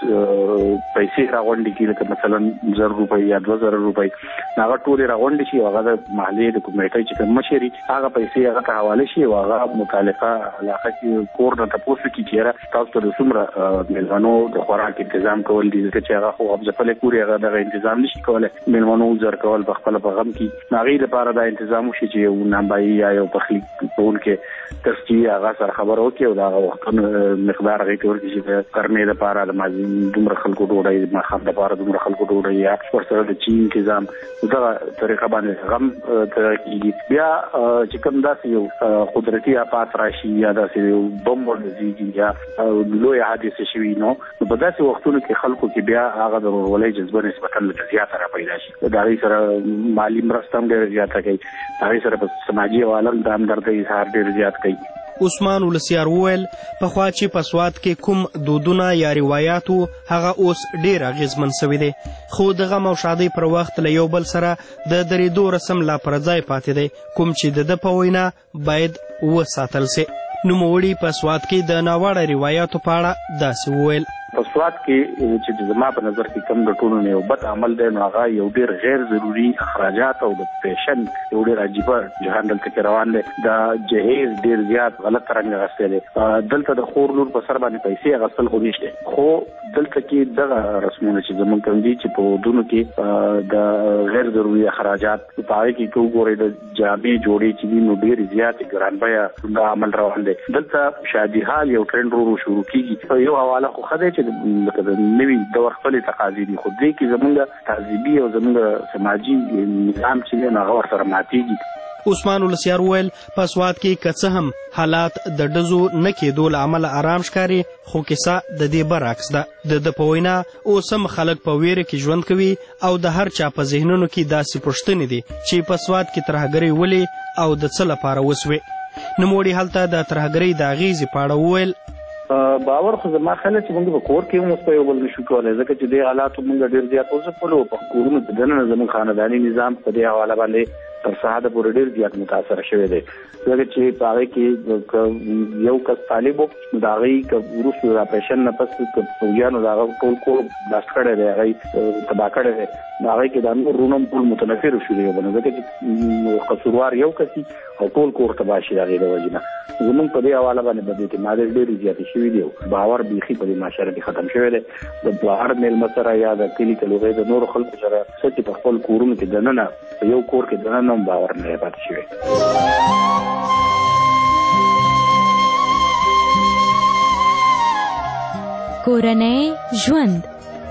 پیسې راغونډې کړي لکه مثلا 1000 روپۍ یا 2000 روپۍ نو هغه ټولې راغونډې شي او هغه د محلې د کمیټۍ چې کوم مشر وي هغه پیسې هغه ته حواله شي او هغه متعلقه علاقه کې کور نه تپوس وکړي چې یاره تاسو ته د څومره میلمنو د خوراک تنظیم کول دي ځکه چې هغه خو غمځپلی کور یې هغه دغه تنظیم نشي کولی میلمنو زر کول په خپله په غم کې نو هغې لپاره دا تنظیم وشي چې یو نانبایي یا یو پخلي کوونکی کس چې هغه سره خبره وکړي او د هغه وختونو مقدار هغې ته ورکړي چې د غرمې دپاره د مازدین دومره خلکو ډوډۍ د ماښام دپاره دومره خلکو ډوډۍ یا ورسره د چی تنظیم دغه طریقه باندې غم ته کېږي. بیا چې کوم داسې یو قدرتي آفات راشي یا داسې یو بم ورنځېږي یا لویه حادثه شوي نو په داسې وختونو کې خلکو کې بیا هغه د ورورولۍ جذبه نسبتا لږه زیاته را پیدا شي د هغې سره مالي مرسته هم ډېره زیاته کوي د هغې سره په سماجي عوالم د همدردۍ اظهار ډېر زیات کوي. عثمان ولسیار وویل پخوا چې په سوات کې کوم دودونه یا روایات وو هغه اوس ډېر اغېزمن سوي دی خو د غم او شادۍ پر وخت له یو بل سره د درېدو رسم لا پر ځای پاتې دی کوم چې د ده په وینا باید وساتل سي. نوموړي په سوات کې د ناوړه روایاتو په اړه داسې وویل. په سواد کې چې زما په نظر کې کم د ټولو نه یو بد عمل دی نو هغه یو ډېر غیر ضروري اخراجات او د پیشن یو ډېر عجیبه جهان دلته کې روان دی دا جهیز ډېر زیات غلط رنګ اخیستی دی دلته د خور لور په سر باندې پیسې اخیستل خو نشته خو دلته کې دغه رسمونه چې زمونږ کوم دي چې په ودونو کې د غیر ضروري اخراجات په هغې کې که وګورئ د جامې جوړې چې دي نو ډېرې زیاتې ګران بیه دا عمل روان دی دلته شادي حال یو ټرینډ ورو شروع کېږي په یو حواله خو ښه دی چې لکه د نوي دور خپلې تقاضې دي خو دې کې زمونږ تهذیبي او زمونږ سماجي نظام چې دی نو هغه ورسره ماتېږي عثمان ولسیار وویل په سوات کې که څه هم حالات د ډزو نه کېدو له امله آرام ښکاري خو کیسه د دې برعکس ده د په وینا اوس هم خلک په ویره کې ژوند کوي او د هر چا په ذهنونو کې داسې پوښتنې دي چې په سوات کې ترهګرۍ ولې او د څه لپاره وسوې نوموړي هلته د ترهګرۍ د اغېزې په اړه وویل باور خو زما خیال چې موږ په کور کې هم اوس په یو بل نشو کولی ځکه چې دې حالاتو موږ ډېر زیات وځپلو په کورونو کې دننه زموږ خانداني نظام په دې حواله باندې تر ساعته پورې ډېر زیات متاثره شوی دی ځکه چې په هغې کې یو کس طالب و نو د هغې که وروستو د اپریشن نه پس که پوځیانو د هغه ټول کور بلاست کړی دی هغه تباه کړی دی نو هغې کې دا نور وروڼه هم ټول متنفر شو دی یو بل نه ځکه چې قصوروار یو کس او ټول کور تباه شي د هغې د وجې نه زموږ په دې حواله باندې بد اعتمادۍ ډېرې زیاتې شوي دي او باور بیخي په دې معاشره کې ختم شوی دی د بهر میلمه سره یا د کلي کلوغې د نورو خلکو سره څه چې په خپل کورونو کې دننه په یو کور کې دننه هم باور نه دی پاتې شوی کورنۍ ژوند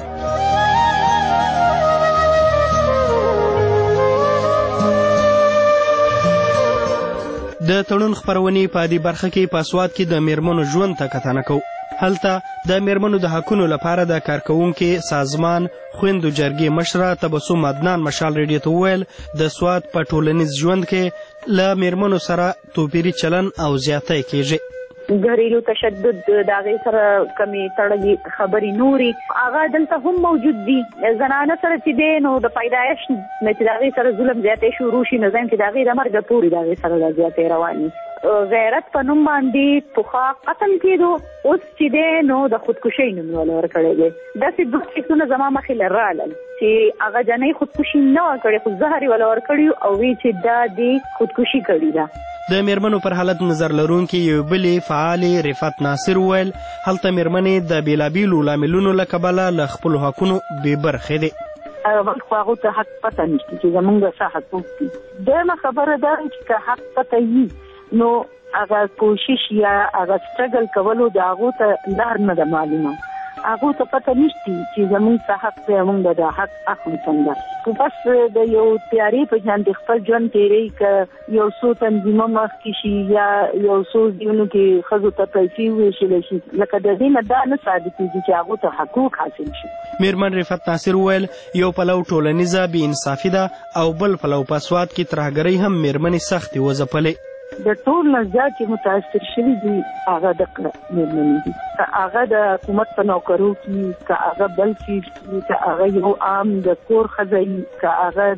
د تړون خپرونې په دې برخه کې په سوات کې د میرمنو ژوند ته کتنه کوو هلته د میرمنو د حقونو لپاره د کارکوونکي سازمان خویندو جرګې مشره تبسم عدنان مشال ریډیو ته وویل د سوات په ټولنیز ژوند کې له میرمنو سره توپیري چلن او زیاتی کېږي घरेलू तशद्दुद د هغې سره کمې تړلې خبرې نورې هغه دلته هم موجود دي زنانه سره چې دی نو د پیدایش نه چې د هغې سره ظلم زیاتی شروع شي نو ځایم چې د هغې د مرګه پورې د هغې سره دا زیاتی رواني غیرت په نوم باندې پخوا قتل کېدو اوس چې دی نو د خودکشۍ نوم یې ورکړی دی داسې دوه کیسونه زما مخې له رالل چې هغه جنۍ خودکشي نه ورکړې خو زهر یې وله ورکړي او وی چې دا دې خودکشي کړې ده د میرمنو پر حالت نظر لرونکي یو بلې فعالې رفعت ناصر وویل هلته میرمنې د بېلابېلو لاملونو له کبله له خپلو حقونو بې برخې دي اول خو هغو ته حق پته نشته چې زمونږ څه حقوق دي دویمه خبره دا چې که حق پته وي نو هغه کوشش یا هغه سټرګل کولو د هغو ته لار نه ده معلومه هغو ته پته نشته چې زمونږ څه حق دی موږ د حق اخلو څنګه خو بس د یو تیارې په شان د خپل ژوند تېروي که یو څو تنظیمه مخکې شي یا یو څو ځایونو کې ښځو ته پیسې وویشلی شي لکه د دې نه دا نه ثابتېږي چې هغو ته حقوق حاصل شي میرمن رفعت ناصر وویل یو پلو ټولنیزه بې انصافي ده او بل پلو په سوات کې ترهګرۍ هم میرمنې سختې وځپلې د ټول نه زیات چې متاثر شوي دي هغه دغه میرمنې دي که هغه د حکومت په نوکرو کې که هغه بل څیز که هغه یو عام د کور ښځه وي که هغه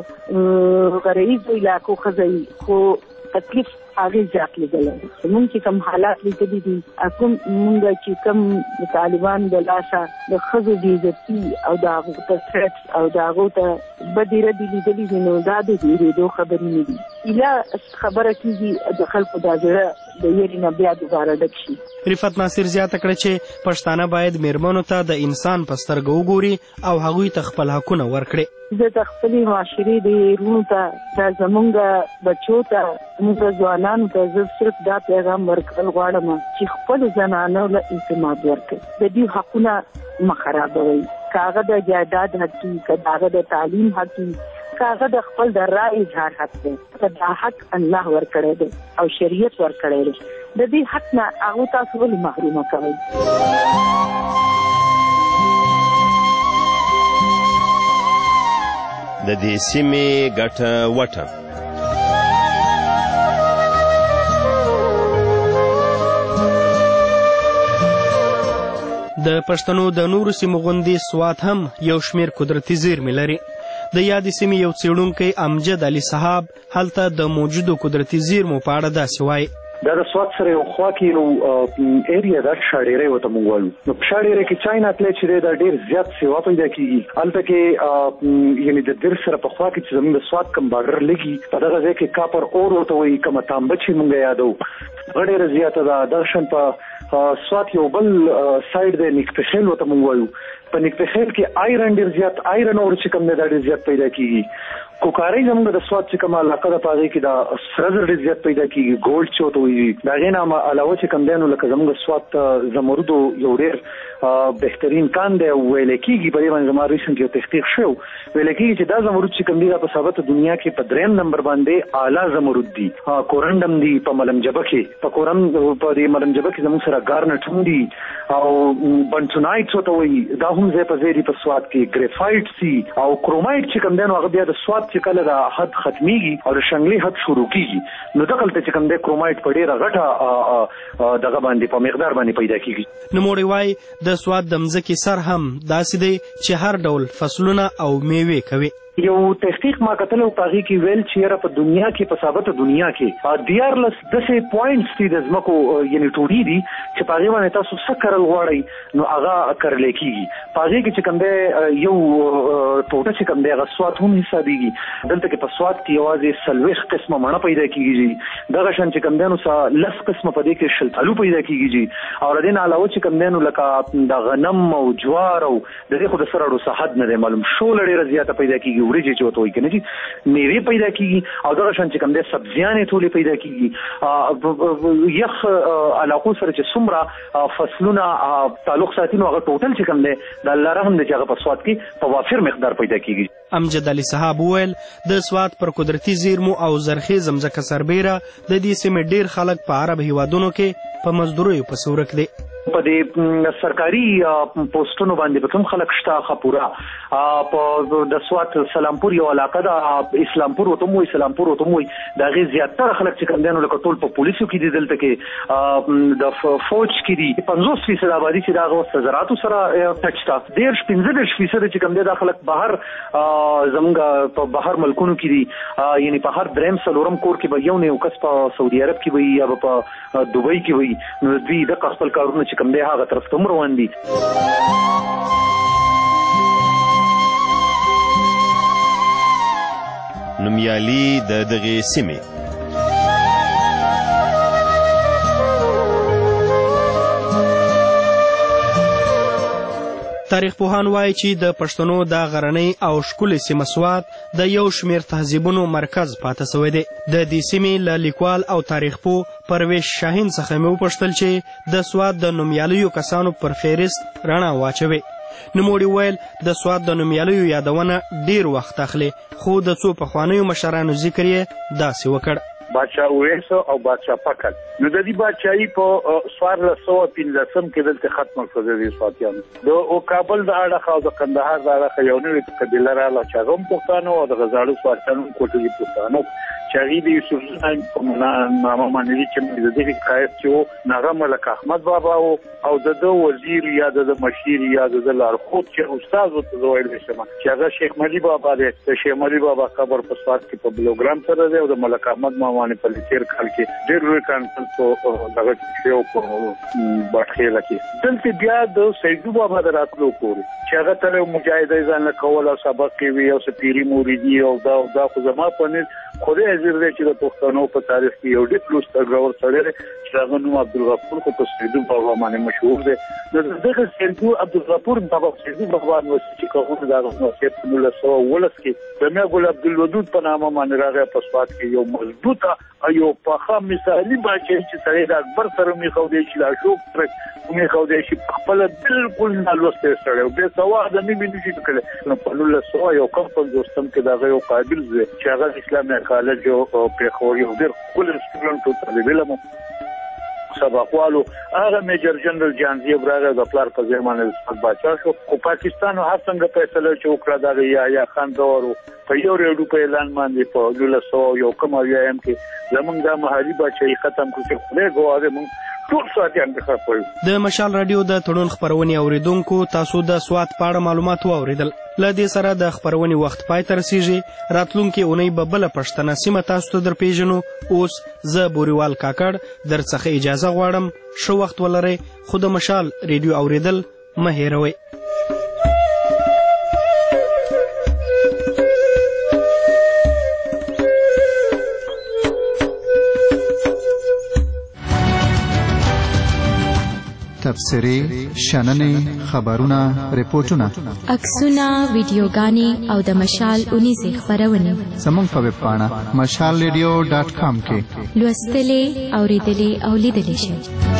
د غرایزو علاقو ښځه وي خو تکلیف هغې زیات لیدلی مونږ چې کوم حالات لیدلي دي کوم مونږ چې کوم د طالبانو د لاسه د ښځو بېعزتي او د هغو ته تھریټس او د هغو ته بدې ردې لیدلي دي نو دا د هېرېدو خبرې نه دي ایله خبره کېږي د خلکو دا زړه د یېرې نه بیا دوباره ډک شي رفعت ناصر زیاته کړه چې پښتانه باید میرمنو ته د انسان په سترګه وګوري او هغوی ته خپل حقونه ورکړي زه د خپلې معاشرې د وروڼو ته دا زمونږ بچو ته زمونږ ځوانانو ته زه صرف دا پیغام ورکول غواړم چې خپلو زنانو له اعتماد ورکړي د دوی حقونه مه خرابوئ که هغه د جایداد حق وي که د هغه د تعلیم حق وي که هغه د خپل د رای اظهار حق دی که دا حق الله ورکړی دی او شریعت ورکړی دی د دې حق نه هغو تاسو ولې محرومه کوئ د دې سیمې ګټه وټه د پښتنو د نورو سیمو غوندې سوات هم یو شمیر قدرتي زیرمې لري د یادې سیمې یو څېړونکی امجد علي صحاب هلته د موجودو قدرتي زیرمو په اړه داسې وایي دا د سوات سره یو خوا کې یو ایریا دا شاډيره وته مونږ وایو نو شاډيره کې چاینا تل چې دا ډیر زیات سیوا پیدا کیږي البته کې یعنی د در سره په خوا کې چې زموږ د سوات کم بارډر لګي په دغه ځای کې کاپر اور وته وایي کوم تانبه چې مونږ یادو ډیره زیاته ده درشن په سوات یو بل سایډ د نکتخیل وته مونږ وایو په نکتخیل کې آیرن ډیر زیات آیرن اور چې کوم نه ډیر زیات پیدا کیږي کوکاري زموږ د سوات چې کوم علاقه د پاغي کې دا سرزر ډیر زیات پیدا کیږي ګولډ چوت وي دا غینه علاوه چې کوم دینو لکه زموږ سوات زمرد یو ډیر بهترین کان دی ویل کیږي په دې باندې ما ریسنټلی تحقیق شو ویل کیږي چې دا زمرد چې کوم دی په ثابت دنیا کې په دریم نمبر باندې اعلی زمرد دی کورندم دی په ملمجبه کې په کورم په دې ملمجبه کې زموږ سره ګارنټ دی او بنټونایټ څه ته وایي دا هم زه په زیری په سوات کې ګریفایټ سي او کرومایټ چې کوم دینو هغه بیا د سوات چې کله دا حد ختميږي او د شنګلي حد شروع کیږي نو دغه ته چې کوم د کرومایټ په ډیره غټه دغه باندې په مقدار باندې پیدا کیږي نو موړي وای د سوات د مځکې سر هم داسې دی چې هر ډول فصلونه او میوې کوي یو تحقیق ما کتل او پاغي کې ویل چې را په دنیا کې په ثابت دنیا کې دیارلس دسه پوینټس دي د زمکو یعنی ټوډي دي چې پاغي باندې تاسو سکرل غواړئ نو هغه کړل کیږي پاغي کې چې کوم دی یو ټوټه چې کوم دی هغه سوات هم حسابيږي دلته کې په سوات کې یوازې سلويخ قسمه مڼه پیدا کیږي دغه شان چې کوم دی نو لس قسمه په دې کې شلتالو پیدا کیږي او ردین علاوه چې کوم دی نو لکه د غنم او جوار او د دې خو د سره ورو صحت نه معلوم شول ډیره زیاته پیدا کیږي وريجي چې وته وي کنه چې میوه پیدا کیږي او دغه شان چې کوم د سبزیانې ټولې پیدا کیږي یخ علاقو سره چې څومره فصلونه تعلق ساتي نو هغه ټوټل چې کوم دی د الله رحم دی چې هغه په سوات کې په وافر مقدار پیدا کیږي امجد علي صاحب ویل د سوات پر قدرتي زیرمو او زرخیز ځمکه سربیره د دې سیمې ډیر خلک په عرب هیوادونو کې په مزدورۍ په سورک دي په دې سرکاري پوسټونو باندې به کوم خلک شته خپورا په د سوات سلامپور یو علاقه د اسلامپور وته مو سلامپور وته مو د غي زیاتره خلک چې کوم دینو لکه ټول په پولیسو کې دي دلته کې د فوج کې دي 50% آبادی چې دا غو زراعت سره ټچتا 15% چې کوم دي د خلک بهر زمونږ په بهر ملکونو کې دي یعنی په هر دریم سلورم کور کې به یو نه کس په سعودي عرب کې وي یا په دوبۍ کې وي نو دوی د خپل کارونه چې کوم دی هغه طرف ته روان دي نومیالي د دغه سیمې تاریخ پوهان وایي چې د پښتنو د غرنۍ او ښکلې سیمه سوات د یو شمېر تهذیبونو مرکز پاتې سوی دی د دې سیمې له لیکوال او تاریخ پوه پرویز شاهین څخه مې وپوښتل چې د سوات د نومیالیو کسانو پر فهرست رڼا واچوي نوموړي ویل د سوات د نومیالیو یادونه ډیر وخت اخلي خو د څو پخوانیو مشرانو ذکر یې داسې وکړ بادشاه اویسو او بادشاه پکل نو د دې بادشاہي په 1415 کې دلته ختم شو د سواتیانو د کابل د اړه او د کندهار د اړه یو نوې قبیله رااله چې هم پښتانه او د غزاړو سواتیانو کوټلي پښتانه چې د یوسف زاین په نامه باندې چې د دې قایت چې نغه ملک احمد بابا او د وزیر یا د مشیر یا د لارښود چې استاد وته ویل شم چې هغه شیخ ملي بابا دی شیخ ملي بابا قبر په سوات کې په بلوګرام سره دی او د ملک احمد مامانی په لتیر کال کې ډېر لوی کانفرنس په دغه شیو په باټخیله کې دلته بیا د سیدو بابا دراتلو کور چې هغه تل مجاهدای ځان کول او سبق کوي او سپيري مریدي او دا خو زما په نس خوده حاضر دی چې د پښتنو په تاریخ کې یو ډېر لوی سترګور سره چې هغه نوم عبدالغفور خو په سیدو بابا باندې مشهور دی دغه سیدو عبدالغفور بابا سیدو بابا نو چې کومه دا نو چې په 1910 کې د میا ګل عبدالودود په نامه باندې راغی په سوات کې یو مضبوطه ایو په خام مثالی باندې چې سره د اکبر سره می خو دې چې لا شوق تر می خو دې چې خپل بالکل نه لوسته سره او به سواد نه مې نشي کړل نو په 1900 یو کم په دوستم کې دا یو قابل دی چې هغه اسلامي کالج او په خوري او ډېر کول سټوډنټ ته طالب علم سبقوالو هغه میجر جنرال جانزی براغه د پلار په ځمانه د بادشاہ شو او پاکستان هر څنګه فیصله چې وکړه دا یا خان دور په 1 روپۍ اعلان باندې په 1201 کې زمونږ د محلي بچي ختم کړو چې خدای ګواهه مونږ ټول ساتيان به خپل د مشال رادیو د تړون خبرونې اوریدونکو تاسو د سوات په اړه معلومات واوریدل. له دې سره د خبرونې وخت پای ته رسیږي. راتلونکي اونۍ به بله پښتنه سیمه تاسو ته درپېژنو. اوس زه بوریوال کاکړ درڅخه اجازه غواړم. ښه وخت ولرئ، خو د مشال رادیو اوریدل مه هېروئ. تبصرې، شننې، خبرونه، ریپورټونه، عکسونه، ویډیوګانې او د مشال اونیزې خپرونې زموږ په ویب پاڼه mashalradio.com کې لوستلې، اوریدلې او لیدلې شئ.